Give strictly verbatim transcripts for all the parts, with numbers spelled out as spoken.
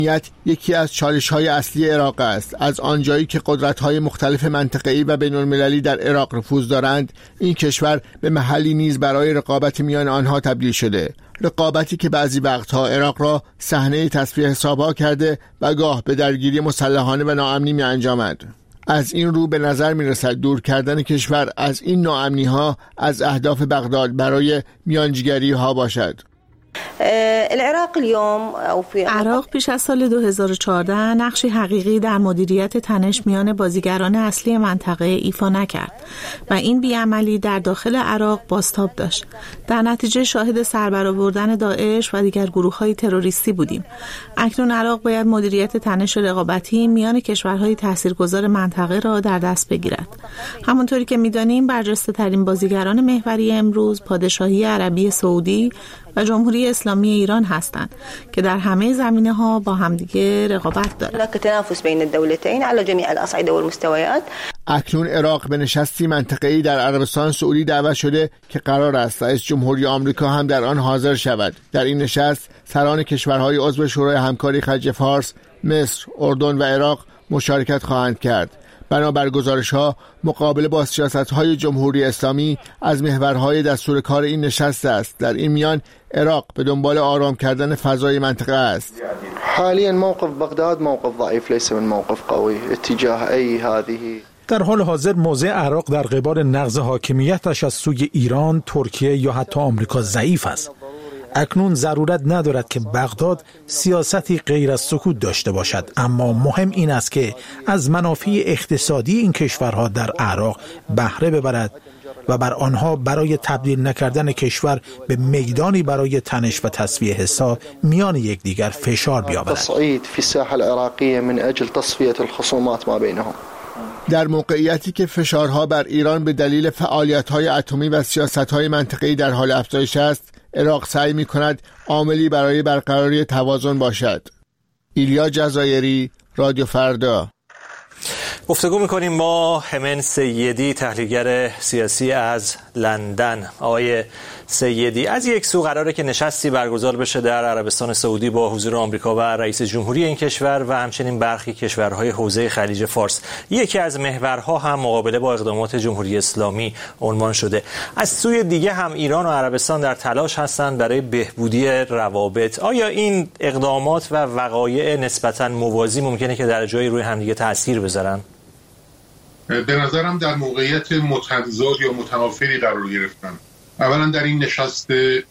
یکی از چالش‌های اصلی عراق است. از آنجایی که قدرت‌های مختلف منطقه‌ای و بین‌المللی در عراق نفوذ دارند، این کشور به محلی نیز برای رقابت میان آنها تبدیل شده. رقابتی که بعضی وقتها عراق را صحنه تصفیه حساب‌ها کرده و گاه به درگیری مسلحانه و ناامنی می‌انجامد. از این رو به نظر می‌رسد دور کردن کشور از این ناامنی‌ها از اهداف بغداد برای میانجیگری‌ها باشد. عراق پیش از سال دو هزار و چهارده نقشی حقیقی در مدیریت تنش میان بازیگران اصلی منطقه ایفا نکرد و این بیعملی در داخل عراق بازتاب داشت. در نتیجه شاهد سربرآوردن داعش و دیگر گروه‌های تروریستی بودیم. اکنون عراق باید مدیریت تنش رقابتی میان کشورهای تاثیرگذار منطقه را در دست بگیرد. همونطوری که می‌دانیم برجسته‌ترین بازیگران محوری امروز پادشاهی عربی سعودی و جمهوری اسلامی ایران هستند که در همه زمینه‌ها با همدیگه رقابت دارند. تنافس بین الدولتین علی جمیع الاصعده والمستویات. اکنون عراق به نشستی منطقه‌ای در عربستان سعودی دعوت شده که قرار است رئیس جمهوری آمریکا هم در آن حاضر شود. در این نشست سران کشورهای عضو شورای همکاری خلیج فارس، مصر، اردن و عراق مشارکت خواهند کرد. بنابر گزارش‌ها مقابله با سیاست‌های جمهوری اسلامی از محورهای دستور کار این نشست است. در این میان عراق به دنبال آرام کردن فضای منطقه است. حالیاً موقف بغداد موقف ضعیف ليس من موقف قوی اتجاه ای هذه. در حال حاضر موضع عراق در قبال نقض حاکمیتش از سوی ایران، ترکیه یا حتی آمریکا ضعیف است. اکنون ضرورت ندارد که بغداد سیاستی غیر از سکوت داشته باشد، اما مهم این است که از منافع اقتصادی این کشورها در عراق بهره ببرد و بر آنها برای تبدیل نکردن کشور به میدانی برای تنش و تصفیه حساب میان یکدیگر فشار بیاورد. تصعید فی الساحه العراقیه من اجل تصفیه الخصومات ما بینهم. در موقعیتی که فشارها بر ایران به دلیل فعالیت‌های اتمی و سیاست‌های منطقه‌ای در حال افزایش است، عراق سعی می‌کند عاملی برای برقراری توازن باشد. ایلیا جزایری، رادیو فردا. گفتگو می‌کنیم با همن سیدی، تحلیلگر سیاسی از لندن. آقای سیدی، از یک سو قراره که نشستی برگزار بشه در عربستان سعودی با حضور آمریکا و رئیس جمهوری این کشور و همچنین برخی کشورهای حوزه خلیج فارس. یکی از محورها هم مقابله با اقدامات جمهوری اسلامی عنوان شده. از سوی دیگه هم ایران و عربستان در تلاش هستند برای بهبودی روابط. آیا این اقدامات و وقایع نسبتاً موازی ممکنه که در جای روی همدیگه تأثیر بذارن؟ به نظرم در موقعیت متضاد یا متنافری قرار گرفتن. اولا در این نشست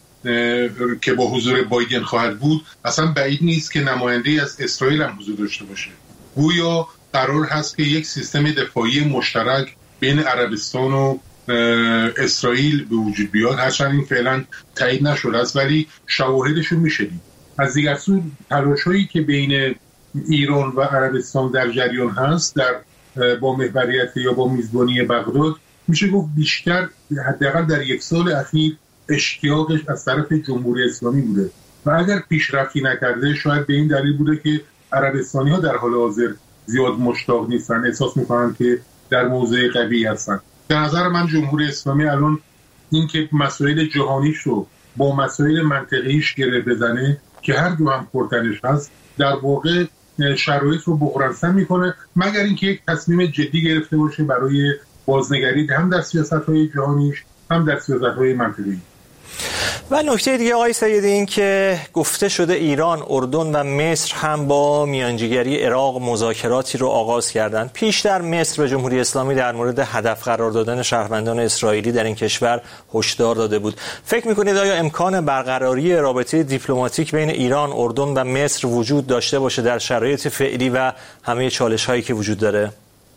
که با حضور بایدن خواهد بود اصلا بعید نیست که نماینده از اسرائیل هم حضور داشته باشه. گویا قرار هست که یک سیستم دفاعی مشترک بین عربستان و اسرائیل به وجود بیاد، هرچند این فعلا تایید نشده است ولی شواهدشون میشدیم. از دیگر سو تلاش‌هایی که بین ایران و عربستان در جریان هست در با محوریت یا با میزبانی بغداد، میشه گفت بیشتر حداقل در یک سال اخیر اشتیاقش از طرف جمهوری اسلامی بوده و اگر پیشرفتی نکرده شاید به این دلیل بوده که عربستانی ها در حال حاضر زیاد مشتاق نیستن، احساس میکنن که در موضع قوی هستن. به نظر من جمهوری اسلامی الان این که مسائل جهانیش رو با مسائل منطقه‌ایش گره بزنه که هر دو هم پرتنش هست، در واقع شرایط رو بحران‌سنج میکنه، مگر اینکه یک تصمیم جدی گرفته باشه برای بازنگری هم در سیاست‌های جهانیش هم در سیاست‌های منطقه‌ای. و نکته دیگه آقای سیدی این که گفته شده ایران، اردن و مصر هم با میانجیگری عراق مذاکراتی رو آغاز کردند. پیشتر مصر به جمهوری اسلامی در مورد هدف قرار دادن شهروندان اسرائیلی در این کشور هشدار داده بود. فکر می‌کنید آیا امکان برقراری رابطه دیپلماتیک بین ایران، اردن و مصر وجود داشته باشه در شرایط فعلی و همه چالش‌هایی که وجود داره؟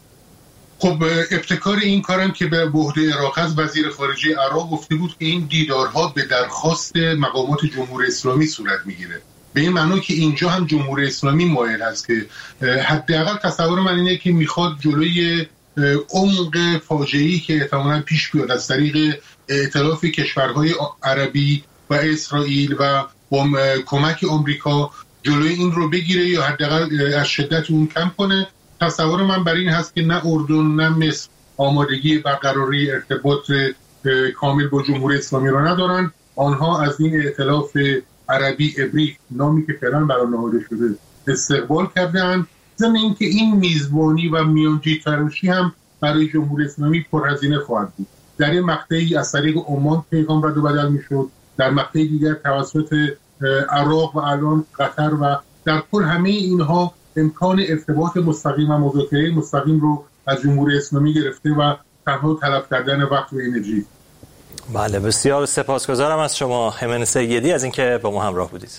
خب ابتکار این کارم که به عهده عراق از وزیر خارجه عراق گفته بود که این دیدارها به درخواست مقامات جمهوری اسلامی صورت میگیره، به این معنی که اینجا هم جمهوری اسلامی مایل هست که حداقل تصور من اینه که میخواد جلوی عمق فاجعه‌ای که احتمالاً پیش بیاد از طریق ائتلاف کشورهای عربی و اسرائیل و با کمک آمریکا جلوی این رو بگیره یا حداقل از شدت اون کم کنه. تصور من بر این هست که نه اردن نه مصر آمادگی برقراری ارتباط کامل با جمهوری اسلامی را ندارند. آنها از این ائتلاف عربی عبری نامی که فعلا برای نهاده شده استقبال کردن. ضمن اینکه این میزبانی و میانجی تراشی هم برای جمهوری اسلامی پرهزینه خواهد بود. در این مقطعی از طریق عمان پیغام رد و بدل میشد، در مقطع دیگر توسط عراق و الان قطر و در کل همه اینها امکان ارتباط مستقیم و مذاکره مستقیم رو از جمهوری اسلامی گرفته و تنها تلف کردن وقت و انرژی. بله، بسیار سپاسگزارم از شما همن سیدی از اینکه با ما همراه بودید.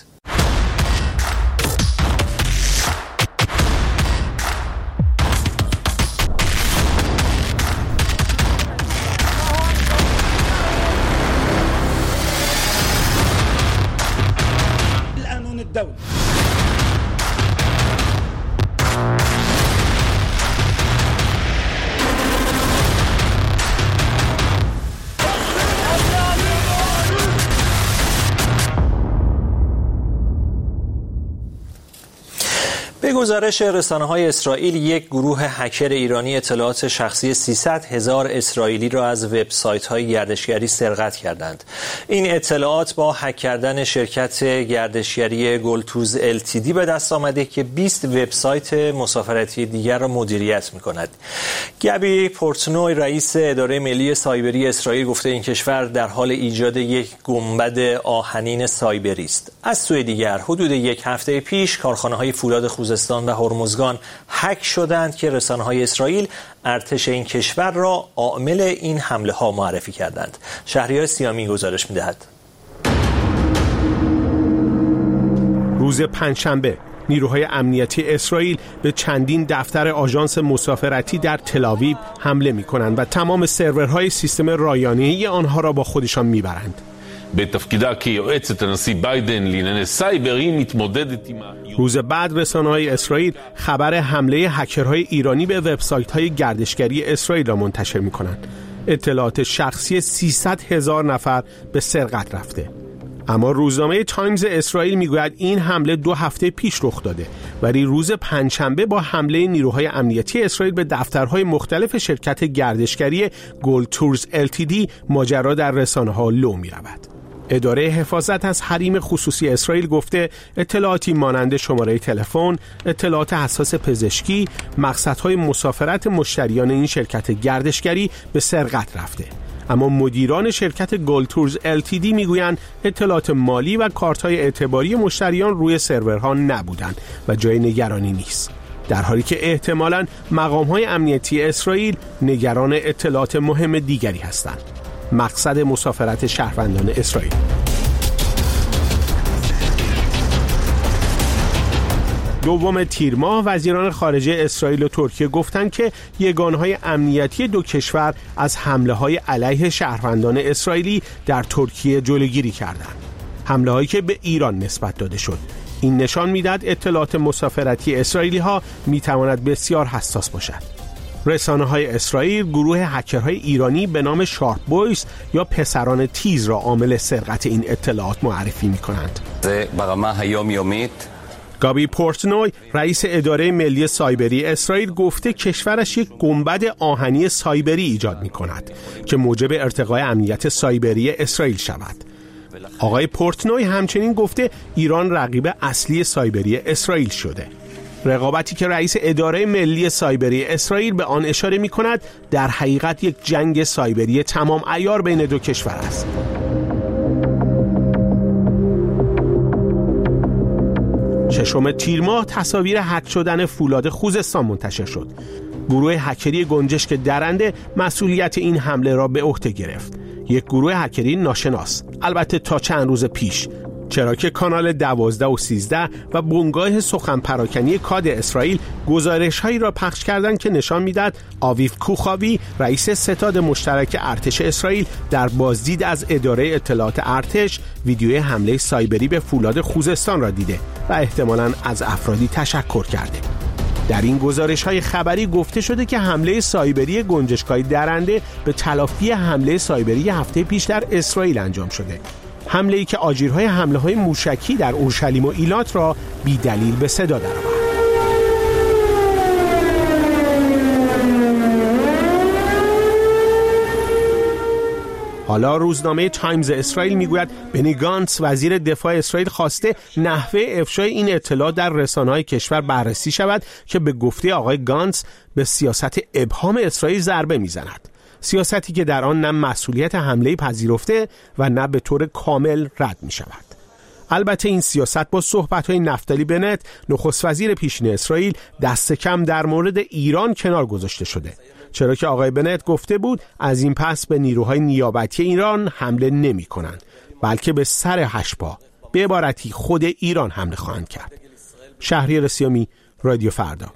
به گزارش رسانه‌های اسرائیل، یک گروه هکر ایرانی اطلاعات شخصی سیصد هزار اسرائیلی را از وبسایت‌های گردشگری سرقت کردند. این اطلاعات با هک کردن شرکت گردشگری گلتوز ال تی دی به دست آمده که بیست وبسایت مسافرتی دیگر را مدیریت می‌کند. گابی پورتنوی رئیس اداره ملی سایبری اسرائیل گفته این کشور در حال ایجاد یک گنبد آهنین سایبری است. از سوی دیگر حدود یک هفته پیش کارخانه‌های فولاد خوزستان و هرمزگان هک شدند که رسانه‌های اسرائیل ارتش این کشور را عامل این حمله ها معرفی کردند. شهریار سیامی گزارش می‌دهد. روز پنجشنبه نیروهای امنیتی اسرائیل به چندین دفتر آژانس مسافرتی در تل‌آویو حمله می‌کنند و تمام سرورهای سیستم رایانه‌ای آنها را با خودشان می‌برند. בתפקידה כיועצת הנשיא ביידן לענייני סייבר היא מתמודדת עם روز بعد رسانه‌های اسرائیل خبر حمله هکرهای ایرانی به وبسایت‌های گردشگری اسرائیل را منتشر می‌کنند. اطلاعات شخصی سیصد هزار نفر به سرقت رفته. اما روزنامه تایمز اسرائیل میگوید این حمله دو هفته پیش رخ داده، ولی روز پنجشنبه با حمله نیروهای امنیتی اسرائیل به دفترهای مختلف شرکت گردشگری گلتورز ال تی دی ماجرا در رسانه‌ها لو می‌رود. اداره حفاظت از حریم خصوصی اسرائیل گفته اطلاعاتی مانند شماره تلفن، اطلاعات حساس پزشکی، مقصدهای مسافرت مشتریان این شرکت گردشگری به سرقت رفته. اما مدیران شرکت گلتورز ال تی دی میگویند اطلاعات مالی و کارت‌های اعتباری مشتریان روی سرورها نبودند و جای نگرانی نیست. در حالی که احتمالاً مقام‌های امنیتی اسرائیل نگران اطلاعات مهم دیگری هستند. مقصد مسافرت شهروندان اسرائیل. دوم تیر ماه وزیران خارجه اسرائیل و ترکیه گفتند که یگانه‌های امنیتی دو کشور از حمله‌های علیه شهروندان اسرائیلی در ترکیه جلوگیری کردند. حمله‌هایی که به ایران نسبت داده شد. این نشان می‌دهد اطلاعات مسافرتی اسرائیلی‌ها می‌تواند بسیار حساس باشد. رسانه‌های اسرائیل گروه هکرهای ایرانی به نام شارپ بویز یا پسران تیز را عامل سرقت این اطلاعات معرفی می‌کنند. گابی پورتنوی رئیس اداره ملی سایبری اسرائیل گفته کشورش یک گنبد آهنی سایبری ایجاد می‌کند که موجب ارتقای امنیت سایبری اسرائیل شود. آقای پورتنوی همچنین گفته ایران رقیب اصلی سایبری اسرائیل شده. رقابتی که رئیس اداره ملی سایبری اسرائیل به آن اشاره می کند در حقیقت یک جنگ سایبری تمام عیار بین دو کشور است. ششم تیر ماه تصاویر هک شدن فولاد خوزستان منتشر شد. گروه هکری گنجشک درنده مسئولیت این حمله را به عهده گرفت. یک گروه هکری ناشناس، البته تا چند روز پیش، چرا که کانال دوازده و سیزده و بنگاه سخن پراکنی کاد اسرائیل گزارش هایی را پخش کردند که نشان میداد آویف کوخاوی رئیس ستاد مشترک ارتش اسرائیل در بازدید از اداره اطلاعات ارتش ویدیوی حمله سایبری به فولاد خوزستان را دیده و احتمالاً از افرادی تشکر کرده. در این گزارش های خبری گفته شده که حمله سایبری گنجشک‌های درنده به تلافی حمله سایبری هفته پیش در اسرائیل انجام شده. حمله‌ای که آژیرهای حمله‌های موشکی در اورشلیم و ایلات را بی دلیل به صدا درآورد. حالا روزنامه تایمز اسرائیل میگوید بنی گانتس وزیر دفاع اسرائیل خواسته نحوه افشای این اطلاعات در رسانه‌های کشور بررسی شود که به گفته آقای گانتس به سیاست ابهام اسرائیل ضربه میزند. سیاستی که در آن نه مسئولیت حمله پذیرفته و نه به طور کامل رد می شود. البته این سیاست با صحبت‌های نفتالی بنت نخست وزیر پیشین اسرائیل دست کم در مورد ایران کنار گذاشته شده، چرا که آقای بنت گفته بود از این پس به نیروهای نیابتی ایران حمله نمی کنند، بلکه به سر هشت‌پا، به عبارتی خود ایران حمله خواهند کرد. شهریار سیامی، رادیو فردا.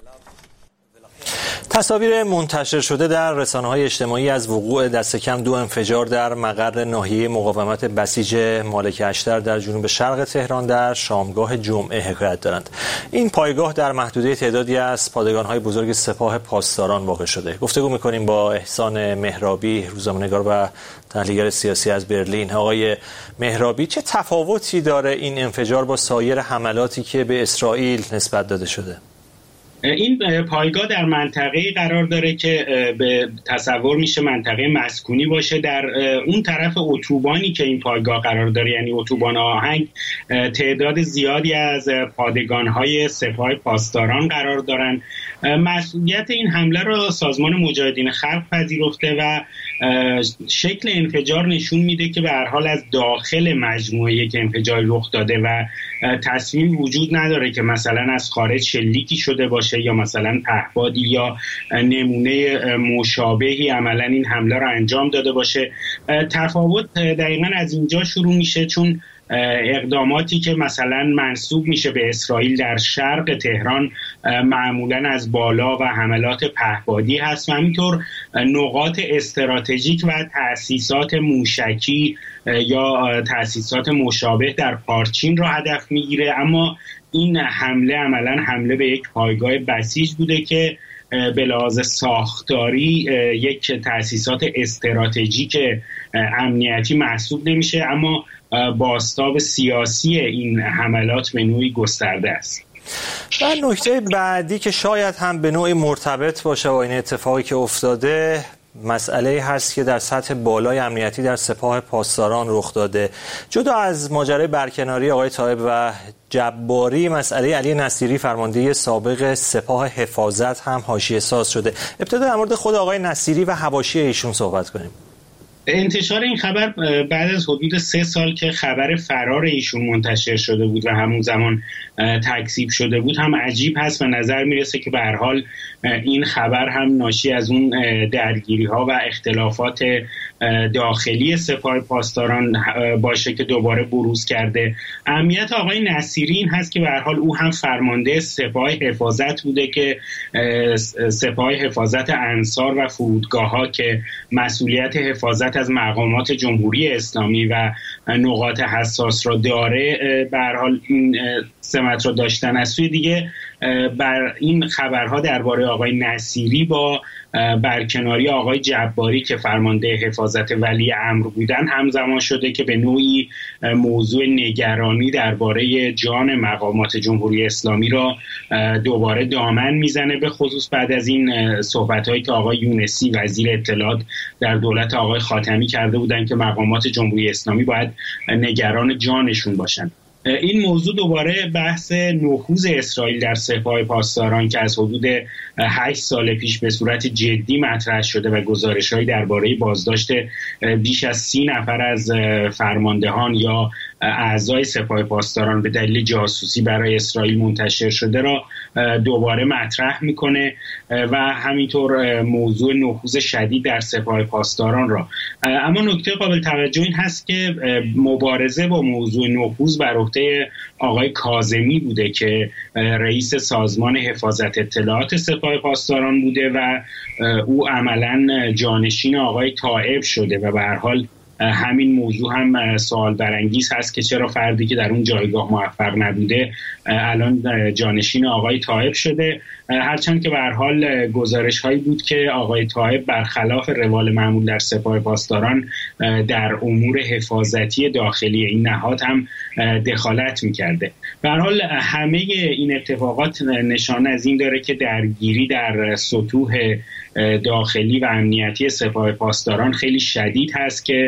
تصاویر منتشر شده در رسانه‌های اجتماعی از وقوع دست کم دو انفجار در مقر ناحیه مقاومت بسیج مالک اشتر در جنوب شرق تهران در شامگاه جمعه حکایت دارند. این پایگاه در محدوده تعدادی از پادگان‌های بزرگ سپاه پاسداران واقع شده. گفتگو می‌کنیم با احسان مهرابی، روزنامه‌نگار و تحلیلگر سیاسی از برلین. آقای مهرابی، چه تفاوتی داره این انفجار با سایر حملاتی که به اسرائیل نسبت داده شده؟ این پایگاه در منطقه‌ای قرار داره که به تصور میشه منطقه مسکونی باشه. در اون طرف اتوبانی که این پایگاه قرار داره، یعنی اتوبان آهنگ، تعداد زیادی از پادگان‌های سپاه پاسداران قرار دارن. مسئولیت این حمله را سازمان مجاهدین خلق پذیرفته و شکل انفجار نشون میده که به هر حال از داخل مجموعه که انفجار رخ داده و تصمیم وجود نداره که مثلا از خارج شلیکی شده باشه یا مثلا پهپادی یا نمونه مشابهی عملا این حمله را انجام داده باشه. تفاوت دقیقاً از اینجا شروع میشه، چون اقداماتی که مثلا منسوب میشه به اسرائیل در شرق تهران معمولا از بالا و حملات پهپادی هست و همینطور نقاط استراتژیک و تأسیسات موشکی یا تأسیسات مشابه در پارچین را هدف میگیره. اما این حمله عملا حمله به یک پایگاه بسیج بوده که به لحاظ ساختاری یک تأسیسات استراتژیک امنیتی محسوب نمیشه، اما بازتاب سیاسی این حملات به نوعی گسترده است. و نکته بعدی که شاید هم به نوعی مرتبط باشه با این اتفاقی که افتاده، مسئله هست که در سطح بالای امنیتی در سپاه پاسداران رخ داده. جدا از ماجرای برکناری آقای طائب و جباری، مسئله علی نصیری فرمانده سابق سپاه حفاظت هم حاشیه ساز شده. ابتدا در مورد خود آقای نصیری و حواشی ایشون صحبت کنیم. انتشار این خبر بعد از حدود سه سال که خبر فرار ایشون منتشر شده بود و همون زمان تکذیب شده بود هم عجیب هست و نظر میرسه که به هر حال این خبر هم ناشی از اون درگیری ها و اختلافات داخلی سپاه پاسداران باشه که دوباره بروز کرده. اهمیت آقای نصیری این هست که به هر حال او هم فرمانده سپاه حفاظت بوده که سپاه حفاظت انصار و فرودگاه ها که مسئولیت حفاظت از مقامات جمهوری اسلامی و نقاط حساس را داره به هر حال این سمت را داشتن. از سوی دیگه بر این خبرها درباره آقای نصیری با برکناری آقای جباری که فرمانده حفاظت ولی امر بودن همزمان شده که به نوعی موضوع نگرانی درباره جان مقامات جمهوری اسلامی را دوباره دامن میزنه، به خصوص بعد از این صحبت‌هایی که آقای یونسی وزیر اطلاعات در دولت آقای خاتمی کرده بودن که مقامات جمهوری اسلامی باید نگران جانشون باشن. این موضوع دوباره بحث نفوذ اسرائیل در سپاه پاسداران که از حدود هشت سال پیش به صورت جدی مطرح شده و گزارش‌هایی درباره بازداشت بیش از سی نفر از فرماندهان یا اعضای سپاه پاسداران به دلیل جاسوسی برای اسرائیل منتشر شده را دوباره مطرح میکنه و همینطور موضوع نفوذ شدید در سپاه پاسداران را. اما نکته قابل توجه این هست که مبارزه با موضوع نفوذ بر عهده آقای کاظمی بوده که رئیس سازمان حفاظت اطلاعات سپاه پاسداران بوده و او عملاً جانشین آقای طائب شده و به هر حال همین موضوع هم سوال برانگیز هست که چرا فردی که در اون جایگاه موفق نبوده الان جانشین آقای طائب شده، هرچند که به هر حال گزارش هایی بود که آقای طائب برخلاف روال معمول در سپاه پاسداران در امور حفاظتی داخلی این نهاد هم دخالت میکرده. به هر حال همه این اتفاقات نشانه از این داره که درگیری در سطوح داخلی و امنیتی سپاه پاسداران خیلی شدید هست که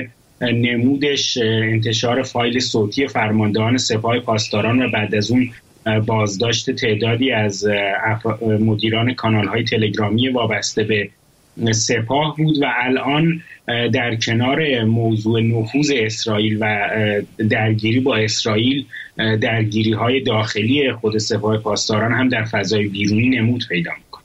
نمودش انتشار فایل صوتی فرماندهان سپاه پاسداران و بعد از اون بازداشت تعدادی از مدیران کانال‌های تلگرامی وابسته به سپاه بود و الان در کنار موضوع نفوذ اسرائیل و درگیری با اسرائیل درگیری‌های داخلی خود سپاه پاسداران هم در فضای بیرونی نمود پیدا می‌کنه.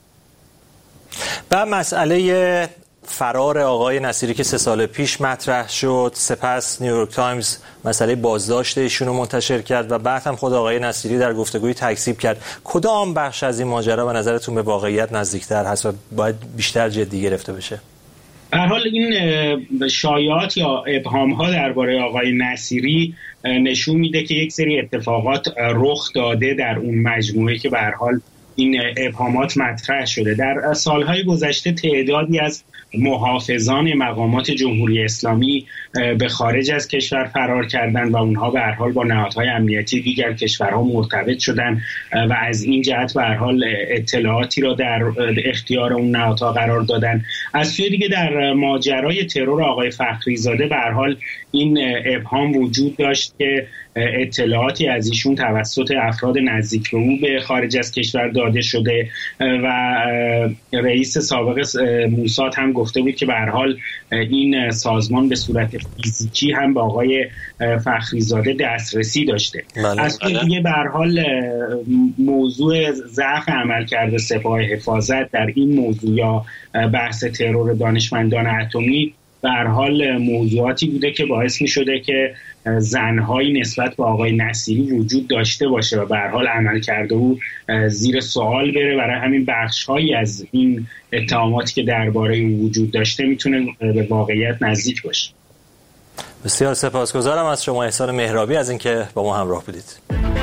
و مسئله فرار آقای نصیری که سه سال پیش مطرح شد، سپس نیویورک تایمز مسئله بازداشت ایشون رو منتشر کرد و بعد هم خود آقای نصیری در گفتگویی تکذیب کرد. کدام بخش از این ماجرا به نظرتون به واقعیت نزدیکتر هست و باید بیشتر جدی گرفته بشه؟ به هر حال این شایعات یا ابهام‌ها درباره آقای نصیری نشون میده که یک سری اتفاقات رخ داده در اون مجموعه که به هر حال این ابهامات مطرح شده. در سالهای گذشته تعدادی از محافظان مقامات جمهوری اسلامی به خارج از کشور فرار کردند و اونها به هر حال با نهادهای امنیتی دیگر کشورها مرتبط شدند و از این جهت به هر حال اطلاعاتی را در اختیار اون نهادها قرار دادن. از سوی دیگه در ماجرای ترور آقای فخریزاده به هر حال این ابهام وجود داشت که اطلاعاتی از ایشون توسط افراد نزدیک به او به خارج از کشور داده شده و رئیس سابق موساد هم گفته بود که به هر حال این سازمان به صورت فیزیکی هم با آقای فخریزاده دسترسی داشته. بله، از اون دیگه به هر حال موضوع ضعف عملکرد سپاه حفاظت در این موضوع یا بحث ترور دانشمندان اتمی به هر حال موضوعاتی بوده که باعث می شده که زنهایی نسبت به آقای نصیری وجود داشته باشه و به هر حال عملکرد او زیر سوال بره. برای همین بخش‌هایی از این اتهاماتی که درباره او وجود داشته میتونه به واقعیت نزدیک باشه. بسیار سپاسگزارم از شما احسان مهرابی از اینکه با ما همراه بودید.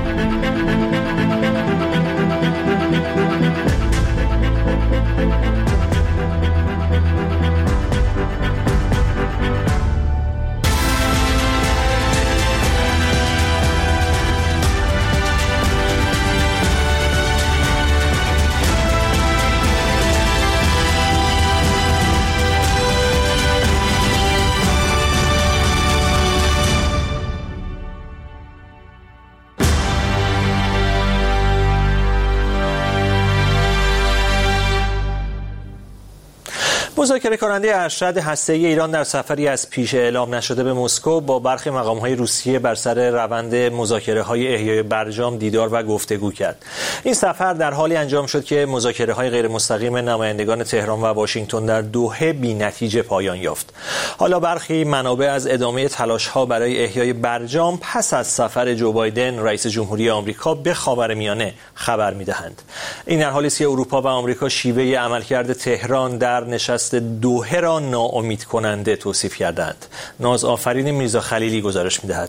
مذاکره کننده ارشد هسته‌ای ایران در سفری از پیش اعلام نشده به مسکو با برخی مقام‌های روسیه بر سر روند مذاکره‌های احیای برجام دیدار و گفتگو کرد. این سفر در حالی انجام شد که مذاکره‌های غیر مستقیم نمایندگان تهران و واشنگتن در دوحه بی‌نتیجه پایان یافت. حالا برخی منابع از ادامه تلاش‌ها برای احیای برجام پس از سفر جو بایدن رئیس جمهوری آمریکا به خاورمیانه خبر می‌دهند. این در حالی است که اروپا و آمریکا شیوه عملکرد تهران در نشست دوحه را ناامید کننده توصیف کردند. ناز آفرین میرزا خلیلی گزارش می‌دهد.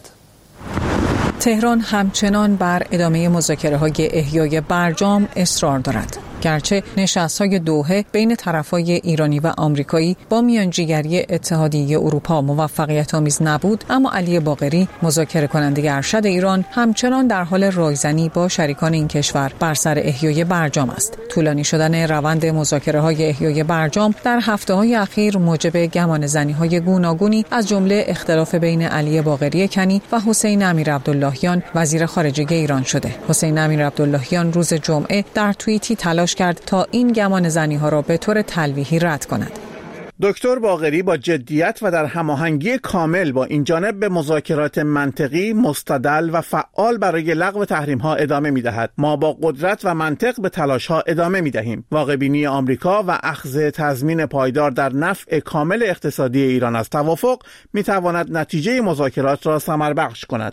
تهران همچنان بر ادامه مذاکره‌های احیای برجام اصرار دارد. گرچه نشست‌های دوحه بین طرف‌های ایرانی و آمریکایی با میانجیگری اتحادیه اروپا موفقیت‌آمیز نبود، اما علی باقری مذاکره کننده ارشد ایران همچنان در حال رایزنی با شریکان این کشور بر سر احیای برجام است. طولانی شدن روند مذاکره‌های احیای برجام در هفته‌های اخیر موجب گمانه‌زنی‌های گوناگونی از جمله اختلاف بین علی باقری کنی و حسین امیرعبداللهیان وزیر خارجه ایران شده. حسین امیرعبداللهیان روز جمعه در توییتی تلاش کرد تا این گمانه‌زنی‌ها را به طور تلویحی رد کند. دکتر باقری با جدیت و در هماهنگی کامل با این جانب به مذاکرات منطقی، مستدل و فعال برای لغو تحریم‌ها ادامه می‌دهد. ما با قدرت و منطق به تلاش‌ها ادامه می‌دهیم. واقع‌بینی آمریکا و اخذ تضمین پایدار در نفع کامل اقتصادی ایران از توافق می‌تواند نتیجه مذاکرات را ثمربخش کند.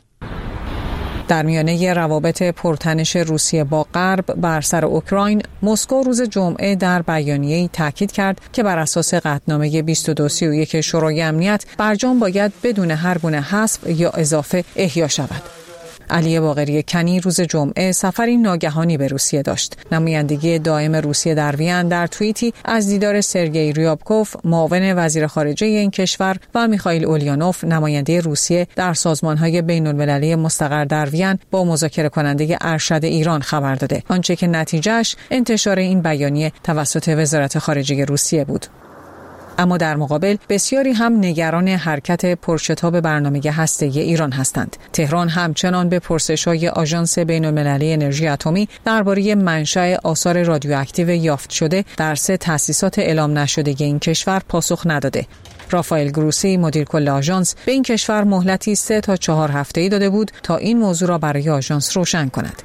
در میانه روابط پرتنش روسیه با غرب بر سر اوکراین، مسکو روز جمعه در بیانیه‌ای تاکید کرد که بر اساس قطعنامه بیست و دو سی و یک شورای امنیت برجام باید بدون هر گونه حذف یا اضافه احیا شود. علی باقری کنی روز جمعه سفری ناگهانی به روسیه داشت. نمایندگی دائم روسیه در وین در توییتی از دیدار سرگئی ریابکوف، معاون وزیر خارجه این کشور، و میخائیل اولیانوف، نماینده روسیه در سازمان‌های بین‌المللی مستقر در وین، با مذاکره کننده ارشد ایران خبر داده، آنچه که نتیجهش انتشار این بیانیه توسط وزارت خارجه روسیه بود. اما در مقابل بسیاری هم نگران حرکت پرشتاب برنامه هسته‌ای ایران هستند. تهران همچنان به پرسش‌های آژانس بین‌المللی انرژی اتمی درباره منشأ آثار رادیواکتیو یافت شده در سه تأسیسات اعلام نشده این کشور پاسخ نداده. رافائل گروسی مدیر کل آژانس به این کشور مهلتی سه تا چهار هفته‌ای داده بود تا این موضوع را برای آژانس روشن کند.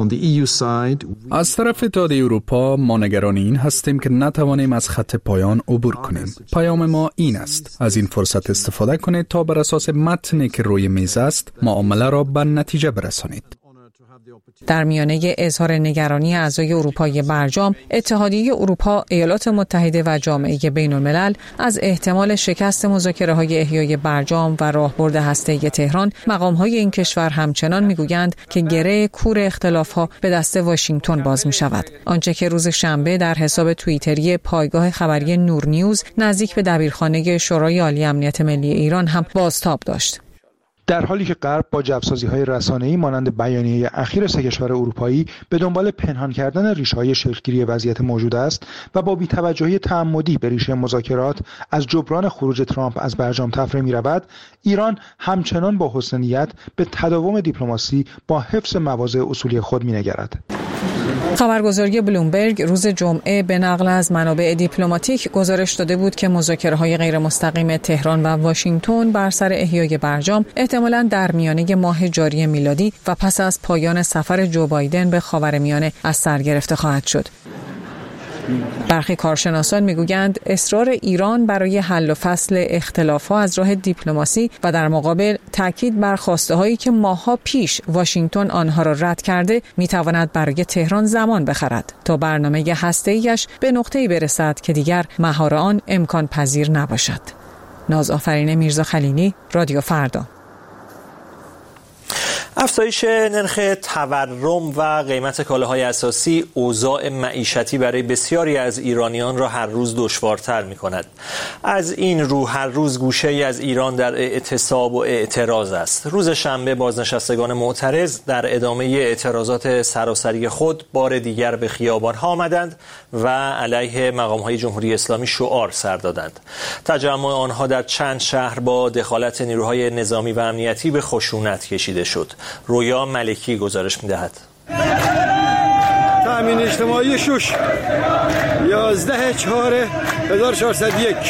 از طرف اتحادیه اروپا ما نگران این هستیم که نتوانیم از خط پایان عبور کنیم. پیام ما این است: از این فرصت استفاده کنید تا بر اساس متنی که روی میز است معامله را به نتیجه برسانید. در میانه اظهار نگرانی اعضای اروپای برجام، اتحادیه اروپا، ایالات متحده و جامعه بین‌الملل از احتمال شکست مذاکره‌های احیای برجام و راهبرد هسته‌ای تهران، مقام‌های این کشور همچنان می‌گویند که گره کور اختلاف‌ها به دست واشنگتن باز می‌شود. آنچه که روز شنبه در حساب توییتری پایگاه خبری نور نیوز نزدیک به دبیرخانه شورای عالی امنیت ملی ایران هم بازتاب داشت. در حالی که غرب با جعبه‌سازی‌های رسانه‌ای مانند بیانیه اخیر سه کشور اروپایی به دنبال پنهان کردن ریشه‌های شکل‌گیری وضعیت موجود است و با بی‌توجهی تعمدی به ریشه مذاکرات از جبران خروج ترامپ از برجام تفره می‌رود، ایران همچنان با حسن نیت به تداوم دیپلماسی با حفظ مواضع اصولی خود می‌نگرد. خبرگزاری بلومبرگ روز جمعه به نقل از منابع دیپلماتیک گزارش داده بود که مذاکره‌های غیر مستقیم تهران و واشنگتن بر سر احیای برجام احتمالاً در میانه ماه جاری میلادی و پس از پایان سفر جو بایدن به خاورمیانه از سر گرفته خواهد شد. برخی کارشناسان میگویند اصرار ایران برای حل و فصل اختلافات از راه دیپلماسی و در مقابل تاکید بر خواسته‌هایی که ماه‌ها پیش واشنگتن آنها را رد کرده میتواند برای تهران زمان بخرد تا برنامه هسته‌ایش به نقطه‌ای برسد که دیگر مهار آن امکان پذیر نباشد. نازآفرین میرزا خلیلی، رادیو فردا. افزایش نرخ تورم و قیمت کالاهای اساسی اوضاع معیشتی برای بسیاری از ایرانیان را هر روز دشوارتر می‌کند. از این رو هر روز گوشه‌ای از ایران در اعتصاب و اعتراض است. روز شنبه بازنشستگان معترض در ادامه اعتراضات سراسری خود بار دیگر به خیابان‌ها آمدند و علیه مقام‌های جمهوری اسلامی شعار سر دادند. تجمع آنها در چند شهر با دخالت نیروهای نظامی و امنیتی به خشونت کشیده شد. رویا ملکی گزارش می‌دهد. تامین اجتماعی شش یازده چهار هزار و چهارصد و یک.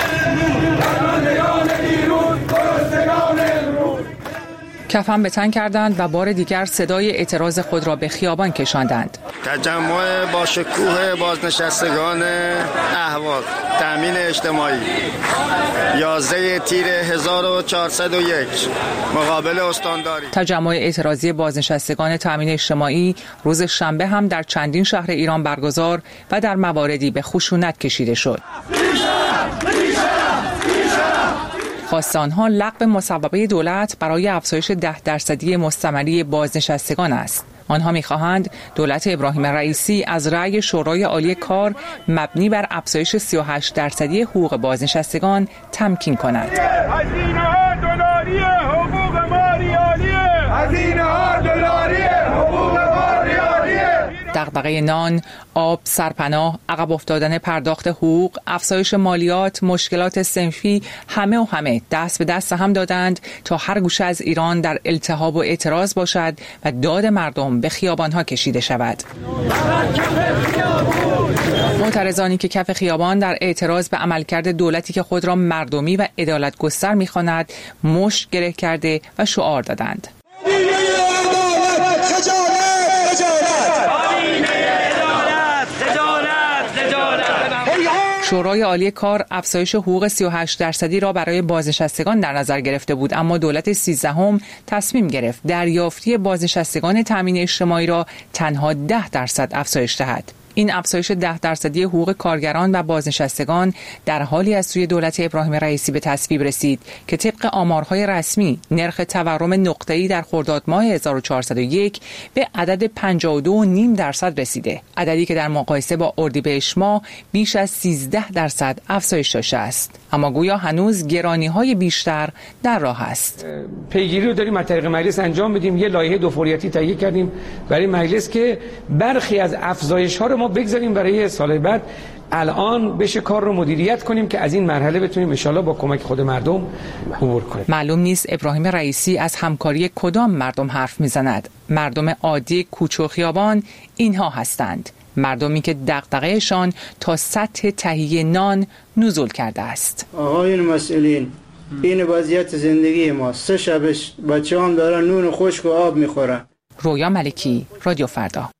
کفن به تن کردند و بار دیگر صدای اعتراض خود را به خیابان کشاندند. تجمع با شکوه بازنشستگان اهواز تامین اجتماعی یازده تیر هزار و چهارصد و یک مقابل استانداری. تجمع اعتراضی بازنشستگان تامین اجتماعی روز شنبه هم در چندین شهر ایران برگزار و در مواردی به خشونت کشیده شد. خواست آنها لغو مصوبه دولت برای افزایش ده درصدی مستمری بازنشستگان است. آنها می‌خواهند دولت ابراهیم رئیسی از رأی شورای عالی کار مبنی بر افزایش سی و هشت درصدی حقوق بازنشستگان تمکین کند. هزینه‌ها دلاریه، حقوق ما ریالیه. هزینه‌ها دلاریه، حقوق ما ریالیه. دغدغه نان، آب، سرپناه، عقب افتادن پرداخت حقوق، افزایش مالیات، مشکلات صنفی، همه و همه دست به دست هم دادند تا هر گوشه از ایران در التهاب و اعتراض باشد و داد مردم به خیابانها کشیده شود. معترضانی که کف خیابان در اعتراض به عملکرد دولتی که خود را مردمی و عدالت گستر می‌خواند مشت گره کرده و شعار دادند. شورای عالی کار افزایش حقوق سی و هشت درصدی را برای بازنشستگان در نظر گرفته بود، اما دولت سیزدهم تصمیم گرفت دریافتی بازنشستگان تامین اجتماعی را تنها ده درصد افزایش دهد. این افزایش ده درصدی حقوق کارگران و بازنشستگان در حالی از سوی دولت ابراهیم رئیسی به تصویب رسید که طبق آمارهای رسمی نرخ تورم نقطه‌ای در خرداد ماه هزار و چهارصد و یک به عدد پنجاه و دو و نیم درصد رسیده، عددی که در مقایسه با اردیبهشت ماه بیش از سیزده درصد افزایش داشته است. اما گویا هنوز گرانی‌های بیشتر در راه است. پیگیری رو داریم از طریق مجلس انجام بدیم. یه لایحه دو فوریتی تهیه کردیم برای مجلس که برخی از افزایش‌ها رو ما بگذاریم برای سال بعد. الان بشه کار رو مدیریت کنیم که از این مرحله بتونیم ان شاءالله با کمک خود مردم عبور کنیم. معلوم نیست ابراهیم رئیسی از همکاری کدام مردم حرف میزند. مردم عادی کوچه و خیابان اینها هستند. مردمی که دغدغه‌شان تا سطح تهیه نان نزول کرده است. آقایون مسئولین، این وضعیت زندگی ما. سه شبش بچه‌ام دارن نون خشک و آب میخورن. رویا ملکی، رادیو فردا.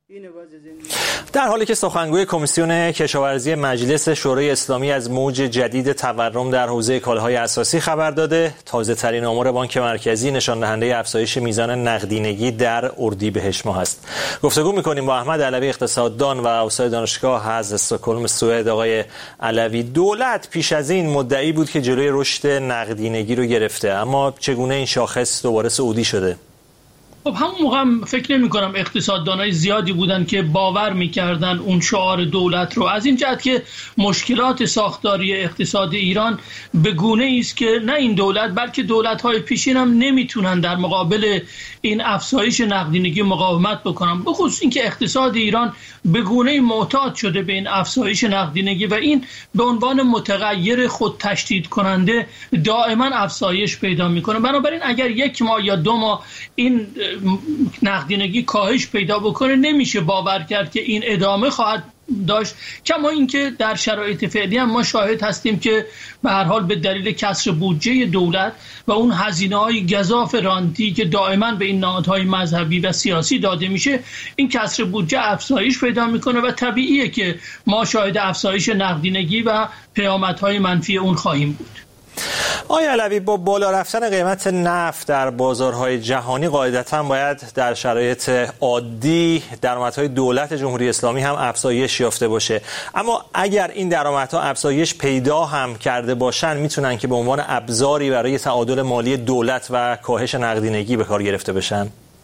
در حالی که سخنگوی کمیسیون کشاورزی مجلس شورای اسلامی از موج جدید تورم در حوزه کالاهای اساسی خبر داده، تازه ترین آمار بانک مرکزی نشان دهنده افزایش میزان نقدینگی در اردیبهشت ماه است. گفتگو می‌کنیم با احمد علوی، اقتصاددان و استاد دانشگاه از استکهلم سوئد. آقای علوی، دولت پیش از این مدعی بود که جلوی رشد نقدینگی رو گرفته، اما چگونه این شاخص دوباره صعودی شده؟ خب همون موقع هم فکر نمی کنم اقتصاددانای زیادی بودن که باور میکردن اون شعار دولت رو، از این جهت که مشکلات ساختاری اقتصاد ایران به گونه است که نه این دولت بلکه دولت‌های پیشین هم نمیتونن در مقابل این افزایش نقدینگی مقاومت بکنن، به خصوص اینکه اقتصاد ایران به گونه معتاد شده به این افزایش نقدینگی و این به عنوان متغیر خود تشدید کننده دائما افزایش پیدا میکنه. بنابراین اگر یک ماه یا دو ماه این نقدینگی کاهش پیدا بکنه، نمیشه باور کرد که این ادامه خواهد داشت. کما اینکه در شرایط فعلی هم ما شاهد هستیم که به هر حال به دلیل کسر بودجه دولت و اون هزینه‌های گزاف رانتی که دائما به این نهادهای مذهبی و سیاسی داده میشه، این کسر بودجه افزایش پیدا میکنه و طبیعیه که ما شاهد افزایش نقدینگی و پیامدهای منفی اون خواهیم بود. آقای علوی، با بالا رفتن قیمت نفت در بازارهای جهانی قاعدتاً باید در شرایط عادی درآمدهای دولت جمهوری اسلامی هم افزایش یافته باشه، اما اگر این درآمدها افزایش پیدا هم کرده باشن، میتونن که به عنوان ابزاری برای تعادل مالی دولت و کاهش نقدینگی به کار گرفته بشن؟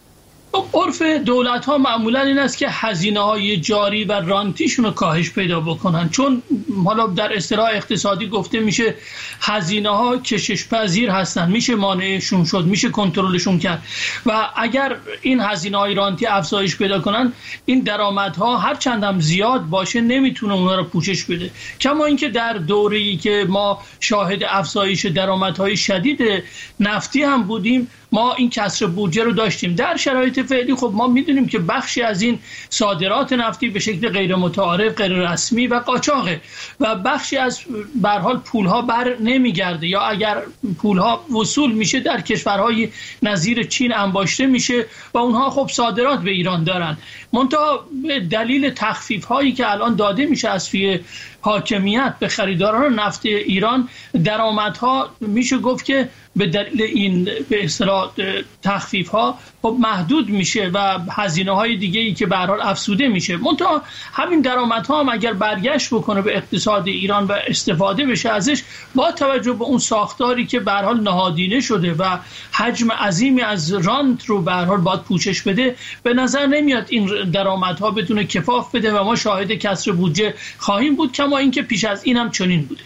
عرف دولت ها معمولا این است که هزینه های جاری و رانتیشون رو کاهش پیدا بکنن، چون حالا در اصطلاح اقتصادی گفته میشه هزینه ها کشش پذیر هستن، میشه مانعشون شد، میشه کنترلشون کرد و اگر این هزینه های رانتی افزایش پیدا کنن، این درآمدها هر چند هم زیاد باشه نمیتونه اونها رو پوشش بده. کما اینکه در دوره‌ای که ما شاهد افزایش درآمدهای شدید نفتی هم بودیم، ما این کسر بودجه رو داشتیم. در شرایط فعلی خب ما میدونیم که بخشی از این صادرات نفتی به شکل غیر متعارف، غیر رسمی و قاچاقه و بخشی از به هر حال پولها بر نمیگرده، یا اگر پولها وصول میشه در کشورهای نظیر چین انباشته میشه و اونها خب صادرات به ایران دارن. منتها به دلیل تخفیف هایی که الان داده میشه از سوی حاکمیت به خریداران نفت ایران، درآمدها میشه گفت که به دلیل این به اصطلاح تخفیف ها خب محدود میشه و هزینه های دیگه ای که به هر حال افزوده میشه. منتها همین درآمدها هم اگر برگشت بکنه به اقتصاد ایران و استفاده بشه ازش، با توجه به اون ساختاری که به هر حال نهادینه شده و حجم عظیمی از رانت رو به هر حال باید پوشش بده، به نظر نمیاد این درآمدها بتونه کفاف بده و ما شاهد کسر بودجه خواهیم بود، کما اینکه پیش از این هم چنین بوده.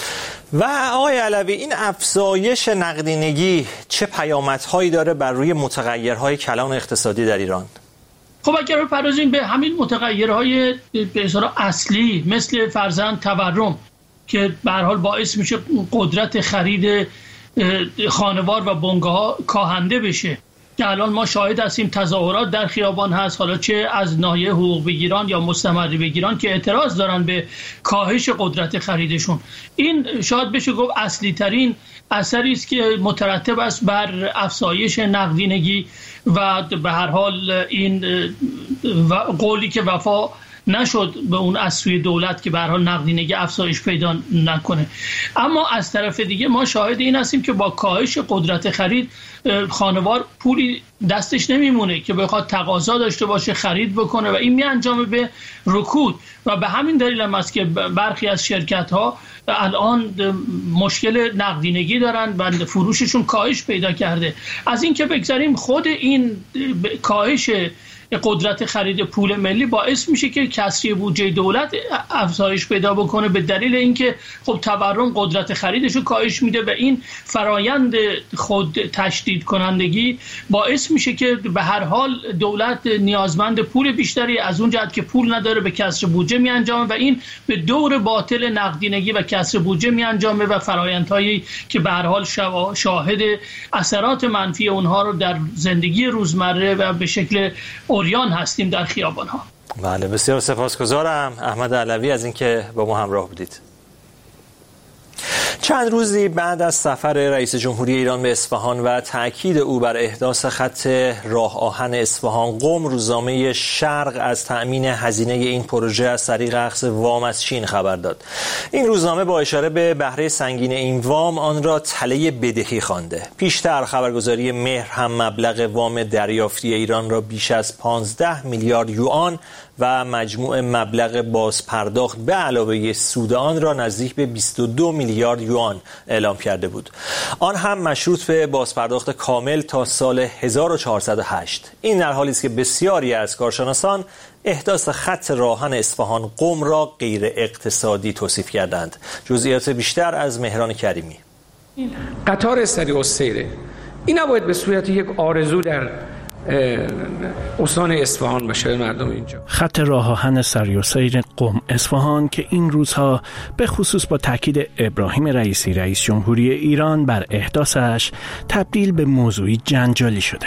و آقای علوی، این افزایش نقدینگی چه پیامدهایی داره بر روی متغیرهای کلان اقتصادی در ایران؟ خب اگر بپردازیم به همین متغیرهای به اصطلاح اصلی مثل فرضاً تورم که به هر حال باعث میشه قدرت خرید خانوار و بنگاه‌ها کاهنده بشه، که الان ما شاهد هستیم تظاهرات در خیابان هست، حالا چه از ناحیه حقوق بگیران یا مستمری بگیران که اعتراض دارن به کاهش قدرت خریدشون. این شاید بشه گفت اصلی ترین اثری است که مترتب است بر افزایش نقدینگی و به هر حال این قولی که وفا نشد به اون از سوی دولت که به هر حال نقدینگی افزایش پیدا نکنه. اما از طرف دیگه ما شاهد این هستیم که با کاهش قدرت خرید خانوار پولی دستش نمیمونه که بخواد تقاضا داشته باشه خرید بکنه و این می انجامه به رکود و به همین دلیل هم است که برخی از شرکت ها الان مشکل نقدینگی دارن و فروششون کاهش پیدا کرده. از این که بگذاریم خود این کاهش قدرت خرید پول ملی باعث میشه که کسری بودجه دولت افزایش پیدا بکنه، به دلیل اینکه خب تورم قدرت خریدش رو کاهش میده و این فرایند خود تشدید کنندگی باعث میشه که به هر حال دولت نیازمند پول بیشتری از اون جهت که پول نداره به کسر بودجه می انجامه و این به دور باطل نقدینگی و کسر بودجه می انجامه و فرایندهایی که به هر حال شاهد اثرات منفی اونها رو در زندگی روزمره و به شکل عریان هستیم در خیابان‌ها. بله، بسیار سپاسگزارم احمد علوی از اینکه با ما همراه بودید. چند روزی بعد از سفر رئیس جمهوری ایران به اصفهان و تأکید او بر احداث خط راه آهن اصفهان قم، روزنامه شرق از تأمین هزینه این پروژه از طریق اخذ وام از چین خبر داد. این روزنامه با اشاره به بهره سنگین این وام آن را تله بدهی خوانده. پیشتر خبرگزاری مهر هم مبلغ وام دریافتی ایران را بیش از پانزده میلیارد یوآن و مجموع مبلغ بازپرداخت به علاوه سود آن را نزدیک به بیست و دو میلیارد یوآن اعلام کرده بود. آن هم مشروط به بازپرداخت کامل تا سال هزار و چهارصد و هشت. این در حالی است که بسیاری از کارشناسان احداث خط راهن اصفهان قم را غیر اقتصادی توصیف کردند. جزئیات بیشتر از مهران کریمی. قطار سریع السیره این نباید به صورت یک آرزو در استان اصفهان باشه مردم اینجا. خط راه آهن سریع السیر قم اصفهان که این روزها به خصوص با تاکید ابراهیم رئیسی رئیس جمهوری ایران بر احداثش تبدیل به موضوعی جنجالی شده.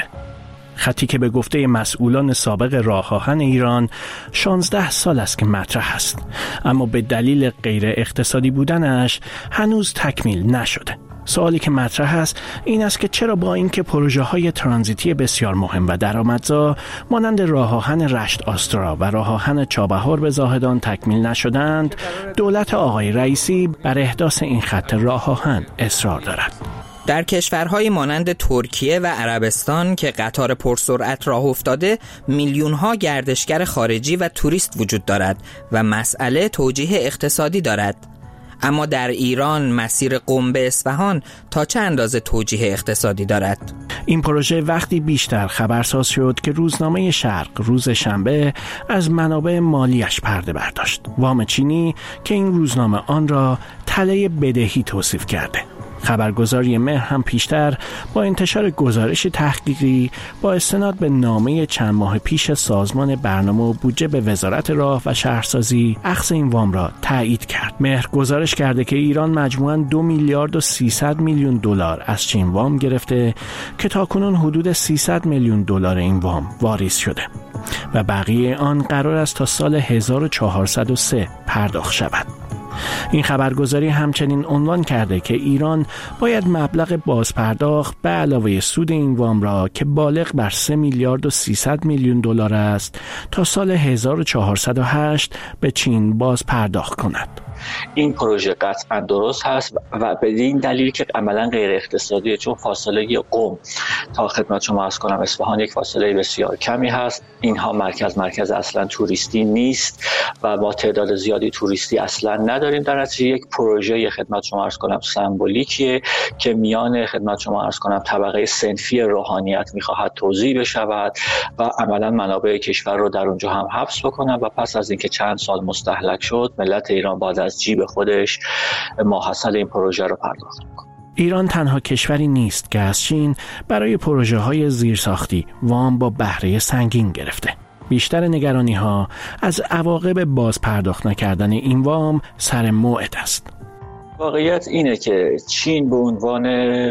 خطی که به گفته مسئولان سابق راه آهن ایران شانزده سال است که مطرح است، اما به دلیل غیر اقتصادی بودنش هنوز تکمیل نشده. سوالی که مطرح است این است که چرا با اینکه پروژه های ترانزیتی بسیار مهم و درآمدزا مانند راه آهن رشت آسترا و راه آهن چابهار به زاهدان تکمیل نشدند، دولت آقای رئیسی بر احداث این خط راه آهن اصرار دارد. در کشورهای مانند ترکیه و عربستان که قطار پرسرعت راه افتاده، میلیون‌ها گردشگر خارجی و توریست وجود دارد و مسئله توجیه اقتصادی دارد. اما در ایران مسیر قم به اصفهان تا چه اندازه توجیه اقتصادی دارد؟ این پروژه وقتی بیشتر خبرساز شد که روزنامه شرق روز شنبه از منابع مالیش پرده برداشت. وام چینی که این روزنامه آن را تله بدهی توصیف کرده. خبرگزاری مهر هم پیشتر با انتشار گزارش تحقیقی با استناد به نامه چند ماه پیش سازمان برنامه و بودجه به وزارت راه و شهرسازی اخذ این وام را تایید کرد. مهر گزارش کرده که ایران مجموعاً دو میلیارد و سیصد میلیون دلار از چین وام گرفته که تاکنون حدود سیصد میلیون دلار این وام واریز شده و بقیه آن قرار است تا سال هزار و چهارصد و سه پرداخت شود. این خبرگزاری همچنین عنوان کرده که ایران باید مبلغ بازپرداخت به علاوه سود این وام را که بالغ بر سه میلیارد و سیصد میلیون دلار است تا سال هزار و چهارصد و هشت به چین باز پرداخت کند. این پروژه قطعا درست هست و به این دلیل که عملا غیر اقتصادیه، چون فاصله قم تا خدمت شما عرض کنم اصفهان یک فاصله بسیار کمی هست. اینها مرکز مرکز اصلا توریستی نیست و ما تعداد زیادی توریستی اصلا نداریم. در نتیجه یک پروژه خدمت شما عرض کنم سمبولیکیه که میان خدمت شما عرض کنم طبقه صنفی روحانیت میخواهد توزیع بشود و عملا منابع کشور رو در اونجا هم حبس بکنن و پس از اینکه چند سال مستهلک شد ملت ایران بعد از جیب خودش ماحصل این پروژه رو پرداخت میکنه. ایران تنها کشوری نیست که از چین برای پروژه های زیرساختی وام با بهره سنگین گرفته. بیشتر نگرانی ها از عواقب باز پرداخت نکردن این وام سر موعد است. واقعیت اینه که چین به عنوان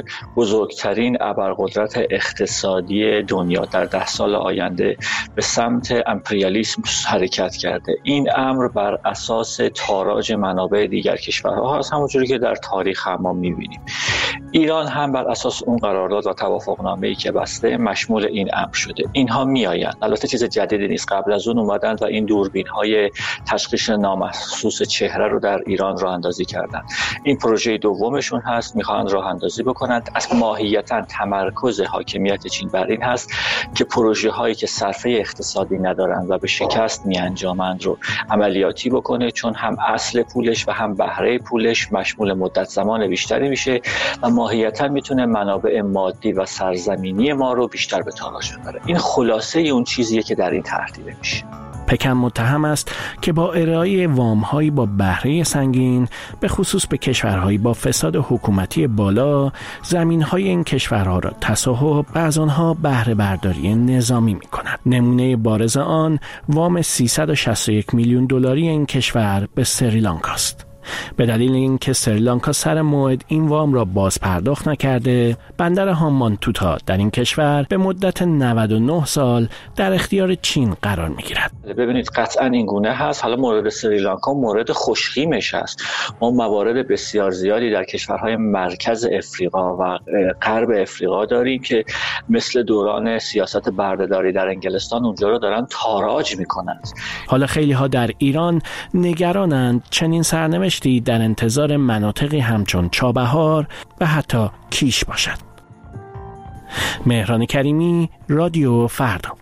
بزرگترین ابرقدرت اقتصادی دنیا در ده سال آینده به سمت امپریالیسم حرکت کرده. این امر بر اساس تاراج منابع دیگر کشورها هست، همونجوری که در تاریخ هم ما می‌بینیم. ایران هم بر اساس اون قرارداد و توافقنامه‌ای که بسته مشمول این امر شده. اینها میآیند، البته چیز جدیدی نیست، قبل از اون اومدن و این دوربین‌های تشخیص نامحسوس چهره رو در ایران راه اندازی کردن. این پروژه دومشون هست، میخوان راه اندازی بکنند. از ماهیتا تمرکز حاکمیت چین بر این هست که پروژه هایی که صرفه اقتصادی ندارند و به شکست میانجامند رو عملیاتی بکنه، چون هم اصل پولش و هم بهره پولش مشمول مدت زمان بیشتری میشه و ماهیتا میتونه منابع مادی و سرزمینی ما رو بیشتر به تاراج ببره. این خلاصه اون چیزیه که در این طرح دیده میشه. پکن متهم است که با ارائه وام‌هایی با بهره سنگین به خصوص به کشورهایی با فساد حکومتی بالا، زمین‌های این کشورها را تصاحب و از آنها بهره برداری نظامی می‌کند. نمونه بارز آن وام سیصد و شصت و یک میلیون دلاری این کشور به سریلانکا است. به دلیل اینکه سریلانکا سر موعد این وام را باز پرداخت نکرده، بندر هامانتوتا در این کشور به مدت نود و نه سال در اختیار چین قرار می‌گیرد. ببینید قطعا این گونه هست. حالا مورد سریلانکا مورد خوشخیمش هست. ما موارد بسیار زیادی در کشورهای مرکز افریقا و غرب افریقا داریم که مثل دوران سیاست بردهداری در انگلستان اونجا رو دارن تاراج می‌کنند. حالا خیلی ها در ایران نگرانند چنین سرنوشتی در انتظار مناطقی همچون چابهار و حتی کیش باشد. مهران کریمی، رادیو فردا.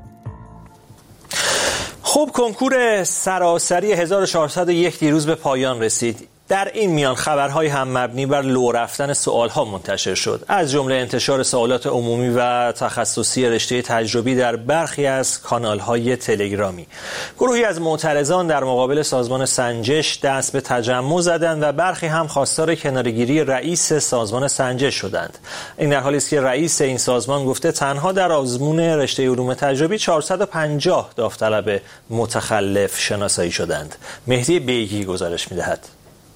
خب کنکور سراسری هزار و چهارصد و یک دیروز به پایان رسید. در این میان خبرهای هم مبنی بر لو رفتن سوالها منتشر شد، از جمله انتشار سوالات عمومی و تخصصی رشته تجربی در برخی از کانالهای تلگرامی. گروهی از معترضان در مقابل سازمان سنجش دست به تجمع زدند و برخی هم خواستار کناره‌گیری رئیس سازمان سنجش شدند. این در حالی است که رئیس این سازمان گفته تنها در آزمون رشته علوم تجربی چهارصد و پنجاه داوطلب متخلف شناسایی شدند. مهدی بیگی گزارش می‌دهد.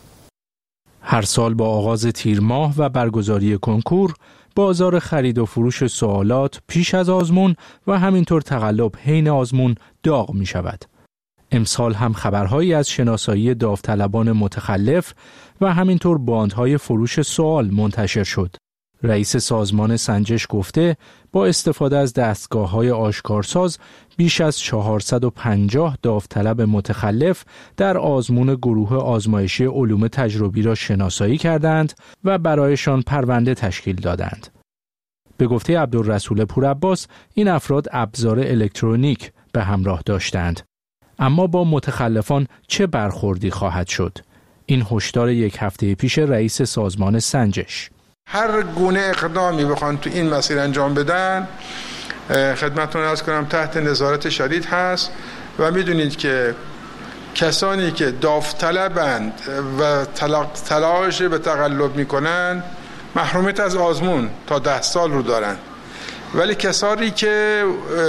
هر سال با آغاز تیر ماه و برگزاری کنکور، بازار خرید و فروش سوالات پیش از آزمون و همینطور تقلب حین آزمون داغ می شود. امسال هم خبرهایی از شناسایی داوطلبان متخلف و همینطور باندهای فروش سوال منتشر شد. رئیس سازمان سنجش گفته با استفاده از دستگاه‌های آشکارساز بیش از چهارصد و پنجاه داوطلب متخلف در آزمون گروه آزمایشی علوم تجربی را شناسایی کردند و برایشان پرونده تشکیل دادند. به گفته عبدالرسول پورعباس این افراد ابزار الکترونیک به همراه داشتند. اما با متخلفان چه برخوردی خواهد شد؟ این هشدار یک هفته پیش رئیس سازمان سنجش. هر گونه اقدامی بخوان تو این مسیر انجام بدن خدمتتون عرض کنم تحت نظارت شدید هست و میدونید که کسانی که داوطلبند و تلاش به تقلب میکنن محرومیت از آزمون تا ده سال رو دارن، ولی کسانی که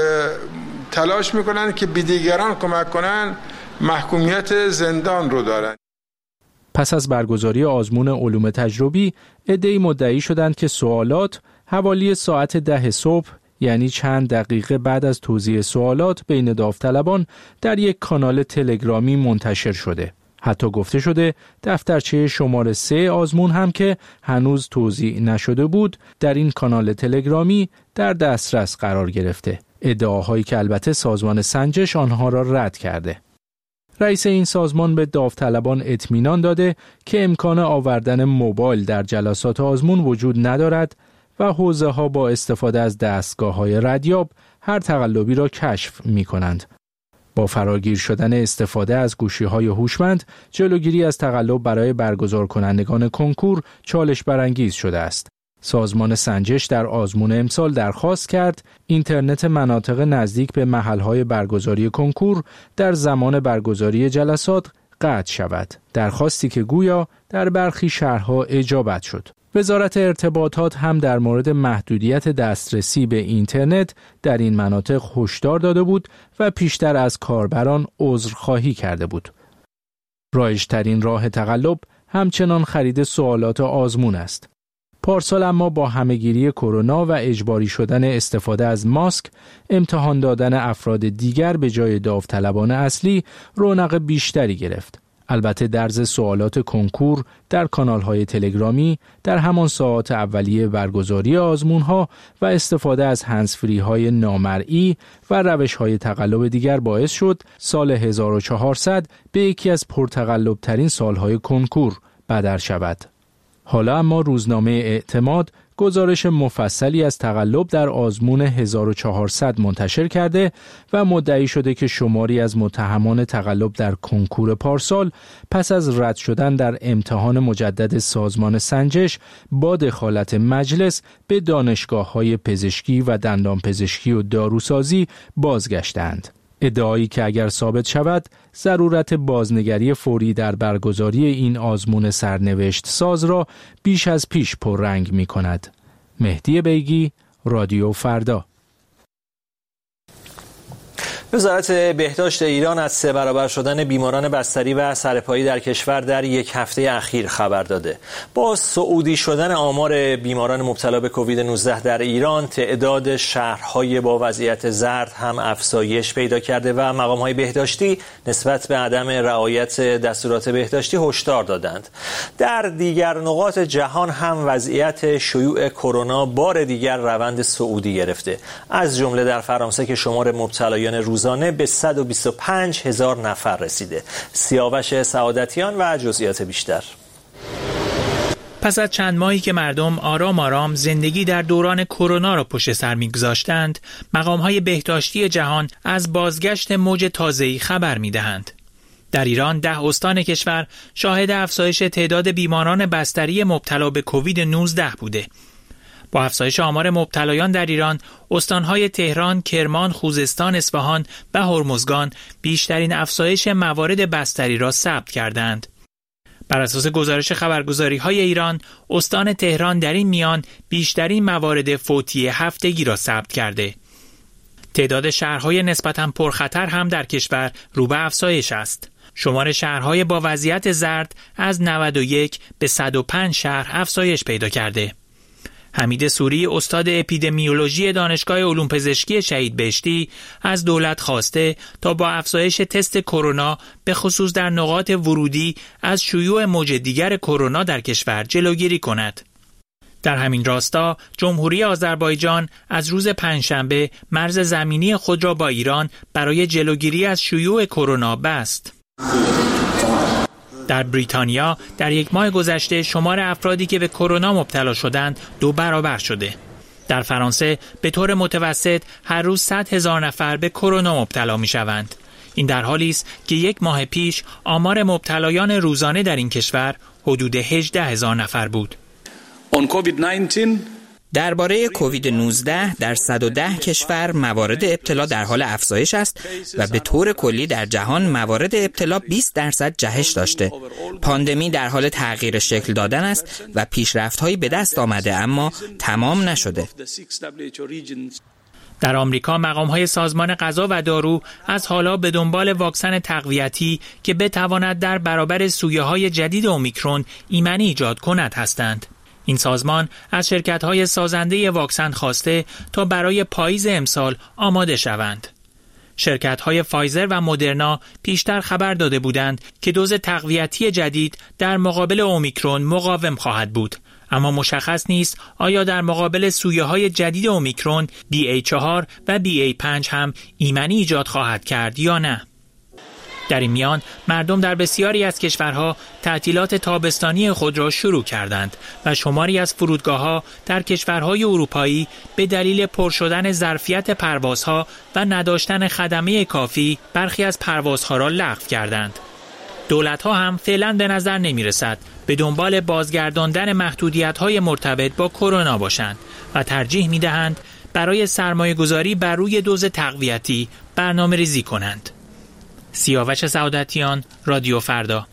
تلاش میکنن که به دیگران کمک کنن محکومیت زندان رو دارن. پس از برگزاری آزمون علوم تجربی، عده‌ای مدعی شدند که سوالات حوالی ساعت ده صبح، یعنی چند دقیقه بعد از توزیع سوالات بین داوطلبان، در یک کانال تلگرامی منتشر شده. حتی گفته شده دفترچه شماره سه آزمون هم که هنوز توزیع نشده بود، در این کانال تلگرامی در دسترس قرار گرفته. ادعاهایی که البته سازمان سنجش آنها را رد کرده. رئیس این سازمان به داوطلبان اطمینان داده که امکان آوردن موبایل در جلسات آزمون وجود ندارد و حوزه‌ها با استفاده از دستگاه‌های ردیاب هر تقلبی را کشف می‌کنند. با فراگیر شدن استفاده از گوشی‌های هوشمند، جلوگیری از تقلب برای برگزار کنندگان کنکور چالش برانگیز شده است. سازمان سنجش در آزمون امسال درخواست کرد اینترنت مناطق نزدیک به محل‌های برگزاری کنکور در زمان برگزاری جلسات قطع شود. درخواستی که گویا در برخی شهرها اجابت شد. وزارت ارتباطات هم در مورد محدودیت دسترسی به اینترنت در این مناطق هشدار داده بود و پیشتر از کاربران عذرخواهی کرده بود. رایج‌ترین راه تقلب همچنان خرید سوالات آزمون است. پارسال اما با همهگیری کرونا و اجباری شدن استفاده از ماسک، امتحان دادن افراد دیگر به جای داوطلبان اصلی رونق بیشتری گرفت. البته درز سوالات کنکور در کانال‌های تلگرامی در همان ساعات اولیه برگزاری آزمون‌ها و استفاده از هندزفری‌های نامرئی و روش‌های تقلب دیگر باعث شد سال هزار و چهارصد به یکی از پرتقلب‌ترین سال‌های کنکور بدر شود. حالا اما روزنامه اعتماد گزارش مفصلی از تقلب در آزمون هزار و چهارصد منتشر کرده و مدعی شده که شماری از متهمان تقلب در کنکور پارسال پس از رد شدن در امتحان مجدد سازمان سنجش با دخالت مجلس به دانشگاه‌های پزشکی و دندانپزشکی و داروسازی بازگشتند. ادعایی که اگر ثابت شود ضرورت بازنگری فوری در برگزاری این آزمون سرنوشت ساز را بیش از پیش پررنگ می کند. مهدی بیگی، رادیو فردا. وزارت بهداشت ایران از سه برابر شدن بیماران بستری و سرپایی در کشور در یک هفته اخیر خبر داده. با صعودی شدن آمار بیماران مبتلا به کووید نوزده در ایران، تعداد شهرهای با وضعیت زرد هم افزایش پیدا کرده و مقام‌های بهداشتی نسبت به عدم رعایت دستورات بهداشتی هشدار دادند. در دیگر نقاط جهان هم وضعیت شیوع کرونا بار دیگر روند صعودی گرفته. از جمله در فرانسه که شمار مبتلایان روز به صد و بیست و پنج هزار نفر رسیده. سیاوش سعادتیان و جزئیات بیشتر. پس از چند ماهی که مردم آرام آرام زندگی در دوران کرونا را پشت سر می‌گذاشتند، مقام‌های بهداشتی جهان از بازگشت موج تازه‌ای خبر می‌دهند. در ایران ده استان کشور شاهد افزایش تعداد بیماران بستری مبتلا به کووید نوزده بوده. با افزایش آمار مبتلایان در ایران، استانهای تهران، کرمان، خوزستان، اصفهان و هرمزگان بیشترین افزایش موارد بستری را ثبت کردند. بر اساس گزارش خبرگزاری‌های ایران، استان تهران در این میان بیشترین موارد فوتی هفتگی را ثبت کرده. تعداد شهرهای نسبتاً پرخطر هم در کشور رو به افزایش است. شمار شهرهای با وضعیت زرد از نود و یک به صد و پنج شهر افزایش پیدا کرده. حمید سوری، استاد اپیدمیولوژی دانشگاه علوم پزشکی شهید بهشتی، از دولت خواسته تا با افزایش تست کرونا به خصوص در نقاط ورودی از شیوع موج دیگر کرونا در کشور جلوگیری کند. در همین راستا جمهوری آذربایجان از روز پنجشنبه مرز زمینی خود را با ایران برای جلوگیری از شیوع کرونا بست. در بریتانیا در یک ماه گذشته شمار افرادی که به کرونا مبتلا شدند دو برابر شده. در فرانسه به طور متوسط هر روز صد هزار نفر به کرونا مبتلا می شوند. این در حالی است که یک ماه پیش آمار مبتلایان روزانه در این کشور حدود هجده هزار نفر بود. درباره کووید نوزده در صد و ده کشور موارد ابتلا در حال افزایش است و به طور کلی در جهان موارد ابتلا بیست درصد جهش داشته. پاندمی در حال تغییر شکل دادن است و پیشرفت‌هایی به دست آمده اما تمام نشده. در آمریکا مقام‌های سازمان غذا و دارو از حالا به دنبال واکسن تقویتی که بتواند در برابر سویه‌های جدید اومیکرون ایمنی ایجاد کند هستند. این سازمان از شرکت‌های سازنده واکسن خواسته تا برای پاییز امسال آماده شوند. شرکت‌های فایزر و مدرنا پیشتر خبر داده بودند که دوز تقویتی جدید در مقابل اومیکرون مقاوم خواهد بود، اما مشخص نیست آیا در مقابل سویه‌های جدید اومیکرون بی ای چهار و بی ای پنج هم ایمنی ایجاد خواهد کرد یا نه. در این میان مردم در بسیاری از کشورها تعطیلات تابستانی خود را شروع کردند و شماری از فرودگاه‌ها در کشورهای اروپایی به دلیل پر شدن ظرفیت پروازها و نداشتن خدمه کافی برخی از پروازها را لغو کردند. دولت‌ها هم فعلا به نظر نمی‌رسد به دنبال بازگرداندن محدودیت‌های مرتبط با کرونا باشند و ترجیح می‌دهند برای سرمایه‌گذاری بر روی دوز تقویتی برنامه‌ریزی کنند. سیاوش سعادتیان، رادیو فردا.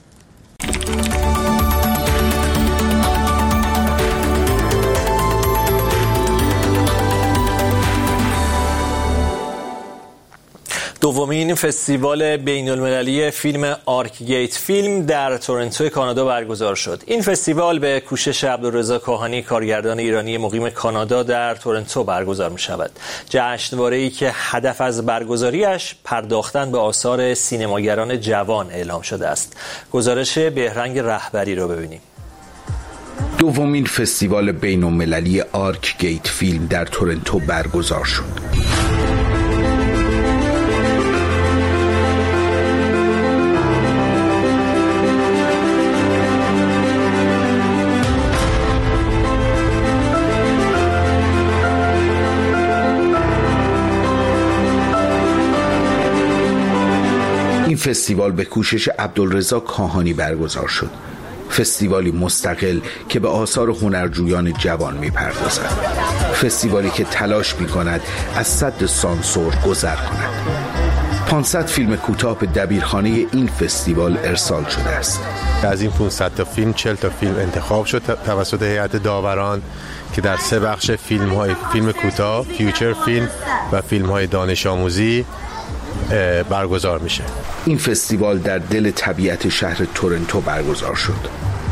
دومین فستیوال بین المللی فیلم آرک گیت فیلم در تورنتو کانادا برگزار شد. این فستیوال به کوشش عبدالرضا کاهانی، کارگردان ایرانی مقیم کانادا در تورنتو برگزار می شود. جشنواره‌ای که هدف از برگزاریش پرداختن به آثار سینماگران جوان اعلام شده است. گزارش بهرنگ رهبری رو ببینیم. دومین فستیوال بین المللی آرک گیت فیلم در تورنتو برگزار شد. فستیوال به کوشش عبدالرضا کاهانی برگزار شد. فستیوالی مستقل که به آثار هنرجویان جوان می‌پردازد. فستیوالی که تلاش می‌کند از سد سانسور گذر کند. پانصد فیلم کوتاه به دبیرخانه این فستیوال ارسال شده است. از این پانصد تا فیلم چهل تا فیلم انتخاب شد توسط هیئت داوران که در سه بخش فیلم های فیلم کوتاه، فیوچر فیلم و فیلم های دانش آموزی برگزار میشه. این فستیوال در دل طبیعت شهر تورنتو برگزار شد.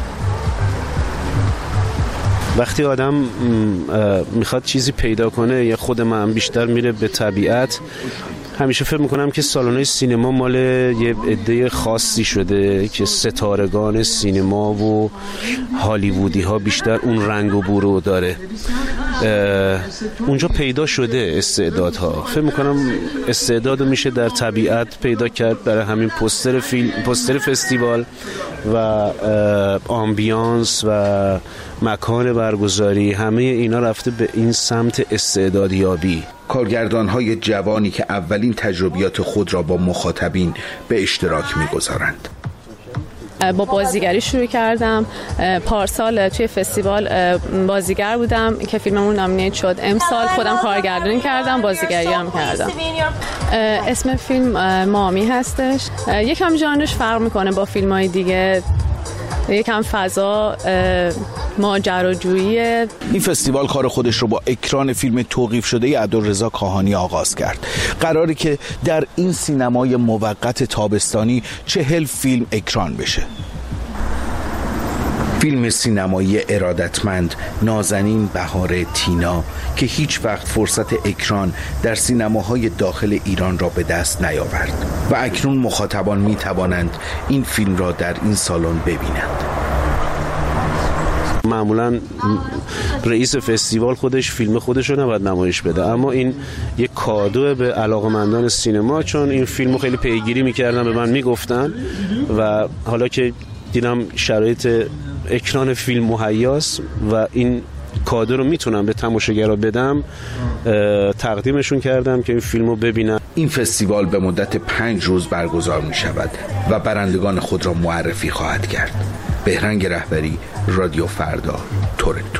وقتی آدم میخواد چیزی پیدا کنه یا خود من بیشتر میره به طبیعت، همیشه فکر میکنم که سالن‌های سینما مال یه عده خاصی شده که ستارگان سینما و هالیوودی ها بیشتر اون رنگ و بو رو داره. اونجا پیدا شده استعدادها. فکر میکنم استعداد میشه در طبیعت پیدا کرد. برای همین پوستر فیلم، پوستر فستیوال و آمبیانس و مکان برگزاری، همه اینا رفته به این سمت استعدادیابی. کارگردان‌های جوانی که اولین تجربیات خود را با مخاطبین به اشتراک می‌گذارند. با بازیگری شروع کردم. پارسال توی فستیوال بازیگر بودم که فیلممون نامینیت شد. امسال خودم کارگردانی کردم، بازیگری هم کردم. اسم فیلم مامی هستش. یکم ژانرش فرق میکنه با فیلم‌های دیگه. یکم فضا ماجراجویی. این فستیوال کار خودش رو با اکران فیلم توقیف شده عبدالرضا کاهانی آغاز کرد. قراری که در این سینمای موقت تابستانی چهل فیلم اکران بشه. فیلم سینمایی ارادتمند نازنین بهار تینا که هیچ وقت فرصت اکران در سینماهای داخل ایران را به دست نیاورد و اکنون مخاطبان می توانند این فیلم را در این سالن ببینند. معمولا رئیس فستیوال خودش فیلم خودش رو نباید نمایش بده، اما این یک کادو به علاقه‌مندان سینما، چون این فیلمو خیلی پیگیری میکردن، به من میگفتن و حالا که دیدم شرایط اکران فیلم مهیاست و این کادو رو میتونم به تماشاگرها بدم، تقدیمشون کردم که این فیلمو ببینن. این فستیوال به مدت پنج روز برگزار می شود و برندگان خود را معرفی خواهد کرد. بهرنگ رهبری، رادیو فردا، تورنتو.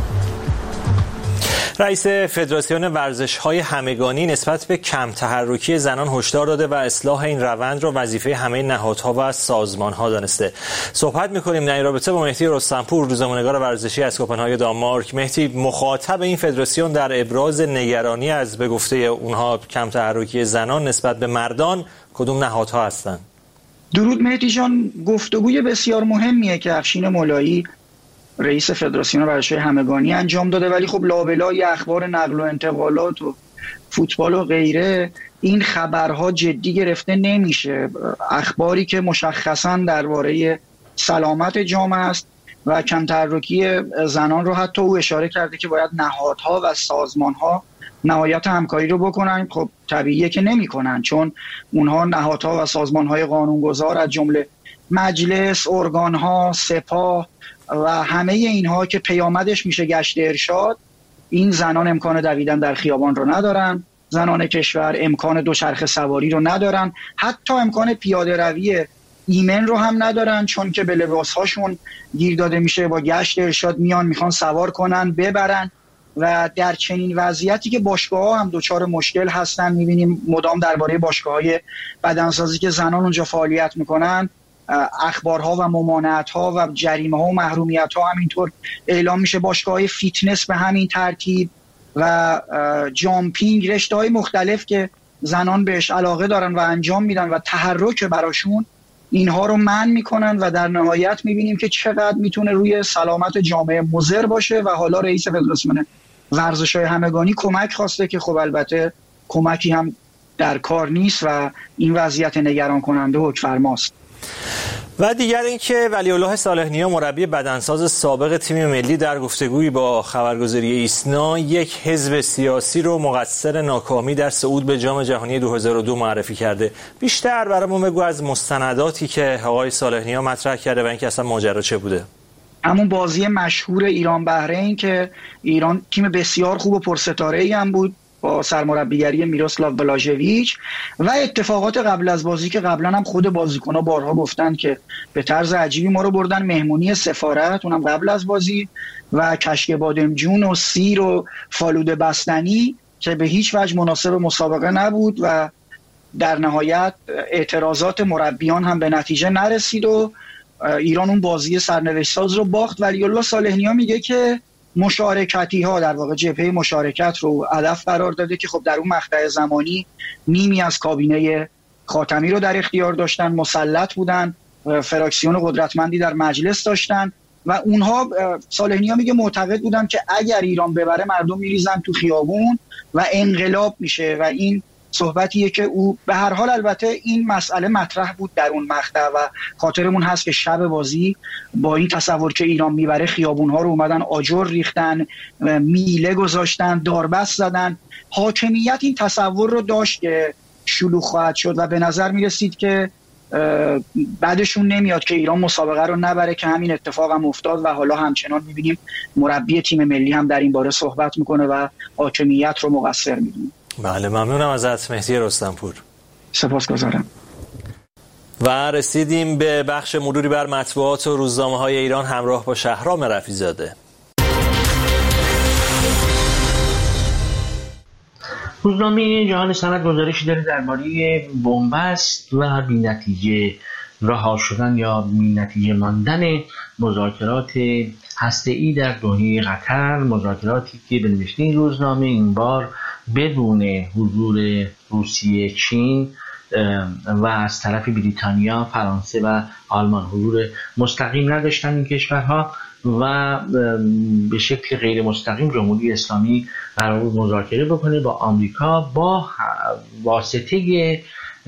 رئیس فدراسیون ورزش‌های همگانی نسبت به کم تحرکی زنان هشدار داده و اصلاح این روند را وظیفه همه نهادها و سازمان‌ها دانسته. صحبت می‌کنیم در این رابطه با مهدی رستمپور، روزنامه‌نگار ورزشی از کوپنهاگ دانمارک. مهدی، مخاطب این فدراسیون در ابراز نگرانی از به گفته اونها کم تحرکی زنان نسبت به مردان کدوم نهادها هستند؟ درود مهدی جان، گفتگوی بسیار مهمیه که افشین مولایی رئیس فدراسیون ورزش‌های همگانی انجام داده، ولی خب لابلای اخبار نقل و انتقالات و فوتبال و غیره این خبرها جدی گرفته نمیشه. اخباری که مشخصاً درباره سلامت جامعه است و کم تحرکی زنان رو حتی او اشاره کرده که باید نهادها و سازمان‌ها نهایت همکاری رو بکنن. خب طبیعیه که نمی‌کنن، چون اونها نهادها و سازمان‌های قانونگذار از جمله مجلس، ارگان‌ها، سپاه و همه اینها که پیامدش میشه گشت ارشاد، این زنان امکان دویدن در خیابان رو ندارن، زنان کشور امکان دوچرخه سواری رو ندارن، حتی امکان پیاده روی ایمن رو هم ندارن، چون که به لباسهاشون گیر داده میشه. با گشت ارشاد میان میخوان سوار کنن ببرن و در چنین وضعیتی که باشگاه‌ها هم دچار مشکل هستن، میبینیم مدام درباره باشگاه‌های بدنسازی که زنان اونجا فعالیت میکنن اخبارها و ممانعت‌ها و جریمه‌ها و محرومیت‌ها همینطور اعلام میشه. باشگاه‌های فیتنس به همین ترتیب و جامپینگ، رشته‌های مختلف که زنان بهش علاقه دارن و انجام میدن و تحرک براشون، اینها رو منع میکنن و در نهایت میبینیم که چقدر میتونه روی سلامت جامعه مضر باشه. و حالا رئیس فدراسیون ورزش‌های همگانی کمک خواسته که خب البته کمکی هم در کار نیست و این وضعیت نگران کننده حکم‌فرماست. و دیگر اینکه ولی‌الله صالح نیا مربی بدنساز سابق تیم ملی در گفتگویی با خبرگزاری ایسنا یک حزب سیاسی رو مقصر ناکامی در صعود به جام جهانی دو هزار و دو معرفی کرده. بیشتر برامون بگو از مستنداتی که آقای صالح نیا مطرح کرده و اینکه اصلا ماجرا چه بوده. همون بازی مشهور ایران بحرین که ایران تیم بسیار خوب و پرستاره‌ای هم بود، با سرمربیگری میروسلاو بلاژویچ و اتفاقات قبل از بازی که قبلا هم خود بازیکن‌ها بارها گفتن که به طرز عجیبی ما رو بردن مهمونی سفارت، اونم قبل از بازی، و کشک بادمجون و سیر و فالوده بستنی که به هیچ وجه مناسب مسابقه نبود و در نهایت اعتراضات مربیان هم به نتیجه نرسید و ایران اون بازی سرنوشت ساز رو باخت. ولی الله صالح‌نیا میگه که مشارکتی ها در واقع جبهه مشارکت رو هدف قرار داده که خب در اون مقطع زمانی نیمی از کابینه خاتمی رو در اختیار داشتن، مسلط بودن، فراکسیون قدرتمندی در مجلس داشتن و اونها صالح‌نیا میگه معتقد بودن که اگر ایران ببره مردم میریزن تو خیابون و انقلاب میشه و این صحبتیه که او به هر حال البته این مسئله مطرح بود در اون مقطع و خاطرمون هست که شب بازی با این تصور که ایران میبره خیابونها رو اومدن آجر ریختن، میله گذاشتن، داربست زدن. حاکمیت این تصور رو داشت که شلوغ خواهد شد و به نظر میرسید که بعدشون نمیاد که ایران مسابقه رو نبره که همین اتفاق هم افتاد و حالا همچنان میبینیم مربی تیم ملی هم در این باره صحبت میکنه و حاکمیت رو مقصر میدونه. بله ممنونم ازت مهدی رستمپور. سپاسگزارم. و رسیدیم به بخش مروری بر مطبوعات و روزنامه‌های ایران همراه با شهرام رفیع‌زاده. روزنامه جهان سند گزارشی داره درباره بنبست و بی‌نتیجه رها شدن یا بی‌نتیجه ماندن مذاکرات هسته‌ای در دوحه قطر، مذاکراتی که به نوشته این روزنامه این بار بدون حضور روسیه، چین و از طرف بریتانیا، فرانسه و آلمان حضور مستقیم نداشتن این کشورها و به شکل غیر مستقیم جمهوری اسلامی قرار بود مذاکره بکنه با آمریکا با واسطه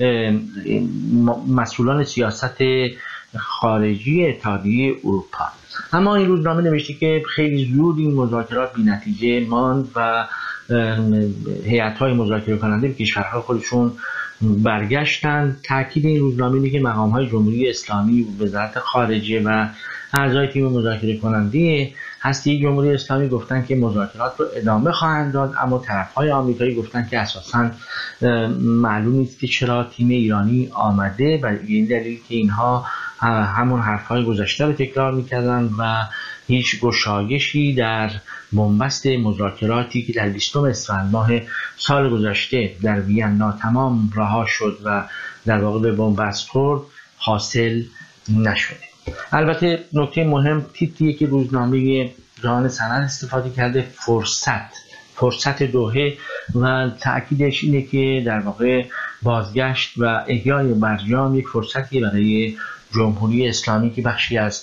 مسئولان سیاست خارجی اتحادیه اروپا. اما این روزنامه نوشته که خیلی زود این مذاکرات بی نتیجه ماند و هیئت‌های مذاکره کننده به کشورها خودشون برگشتن. تاکید این روزنامه اینه که مقام‌های جمهوری اسلامی، وزارت خارجه و اعضای تیم مذاکره کننده هستی جمهوری اسلامی گفتن که مذاکرات رو ادامه خواهند داد، اما طرف‌های آمریکایی گفتن که اساساً معلوم نیست که چرا تیم ایرانی آمده و این دلیل که اینها همون حرف‌های گذشته رو تکرار می‌کردن و هیچ گشایشی در بنبست مذاکراتی که در بیستم اسفند ماه سال گذشته در وینا تمام رها شد و در واقع به بنبست خورد حاصل نشده. البته نکته مهم تیتریه که روزنامه جهان سند استفاده کرده، فرصت فرصت دوحه و تأکیدش اینه که در واقع بازگشت و احیای برجام یک فرصتی برای جمهوری اسلامی که بخشی از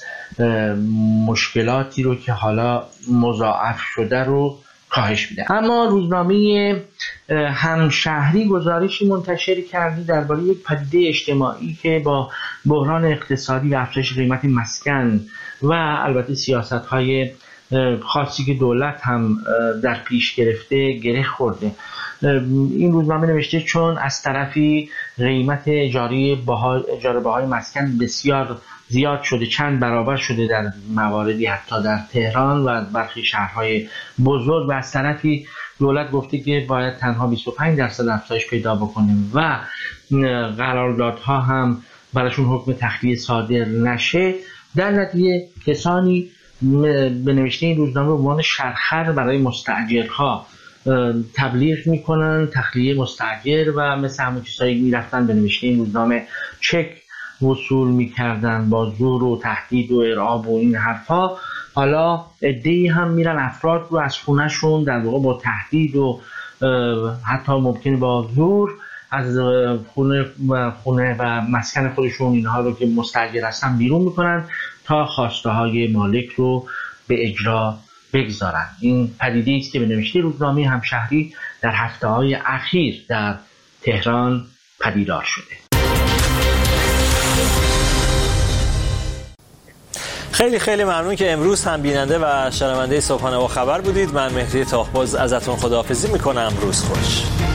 مشکلاتی رو که حالا مضاعف شده رو کاهش میده. اما روزنامه همشهری گزارشی منتشر کرده درباره یک پدیده اجتماعی که با بحران اقتصادی و افزایش قیمت مسکن و البته سیاست‌های خاصی که دولت هم در پیش گرفته گره خورده. این روزنامه نوشته چون از طرفی قیمت اجاره بها اجاره بهای مسکن بسیار زیاد شده، چند برابر شده در مواردی حتی در تهران و برخی شهرهای بزرگ، و از طرفی دولت گفته که باید تنها بیست و پنج درصد افزایش پیدا بکنه و قراردادها هم براشون حکم تخلیه صادر نشه. در نتیجه کسانی به نوشته این روزنامه به عنوان شرخر برای مستاجرها تبلیغ میکنن تخلیه مستاجر و مثل همون چیزایی میرفتن به نوشته این روزنامه چک وصول میکردن با زور و تهدید و ارعاب و این حرفا. حالا عده‌ای هم میرن افراد رو از خونهشون در واقع با تهدید و حتی ممکنه با زور از خونه و خونه و مسکن خودشون اینها رو که مستاجر هستن بیرون میکنن تا خواسته های مالک رو به اجرا بگذارن. این پدیده است که به نوشته روزنامه همشهری در هفته های اخیر در تهران پدیدار شده. خیلی خیلی ممنون که امروز هم بیننده و شنونده صبحانه با خبر بودید. من مهدی تاهباز ازتون خداحافظی میکنم. روز خوش.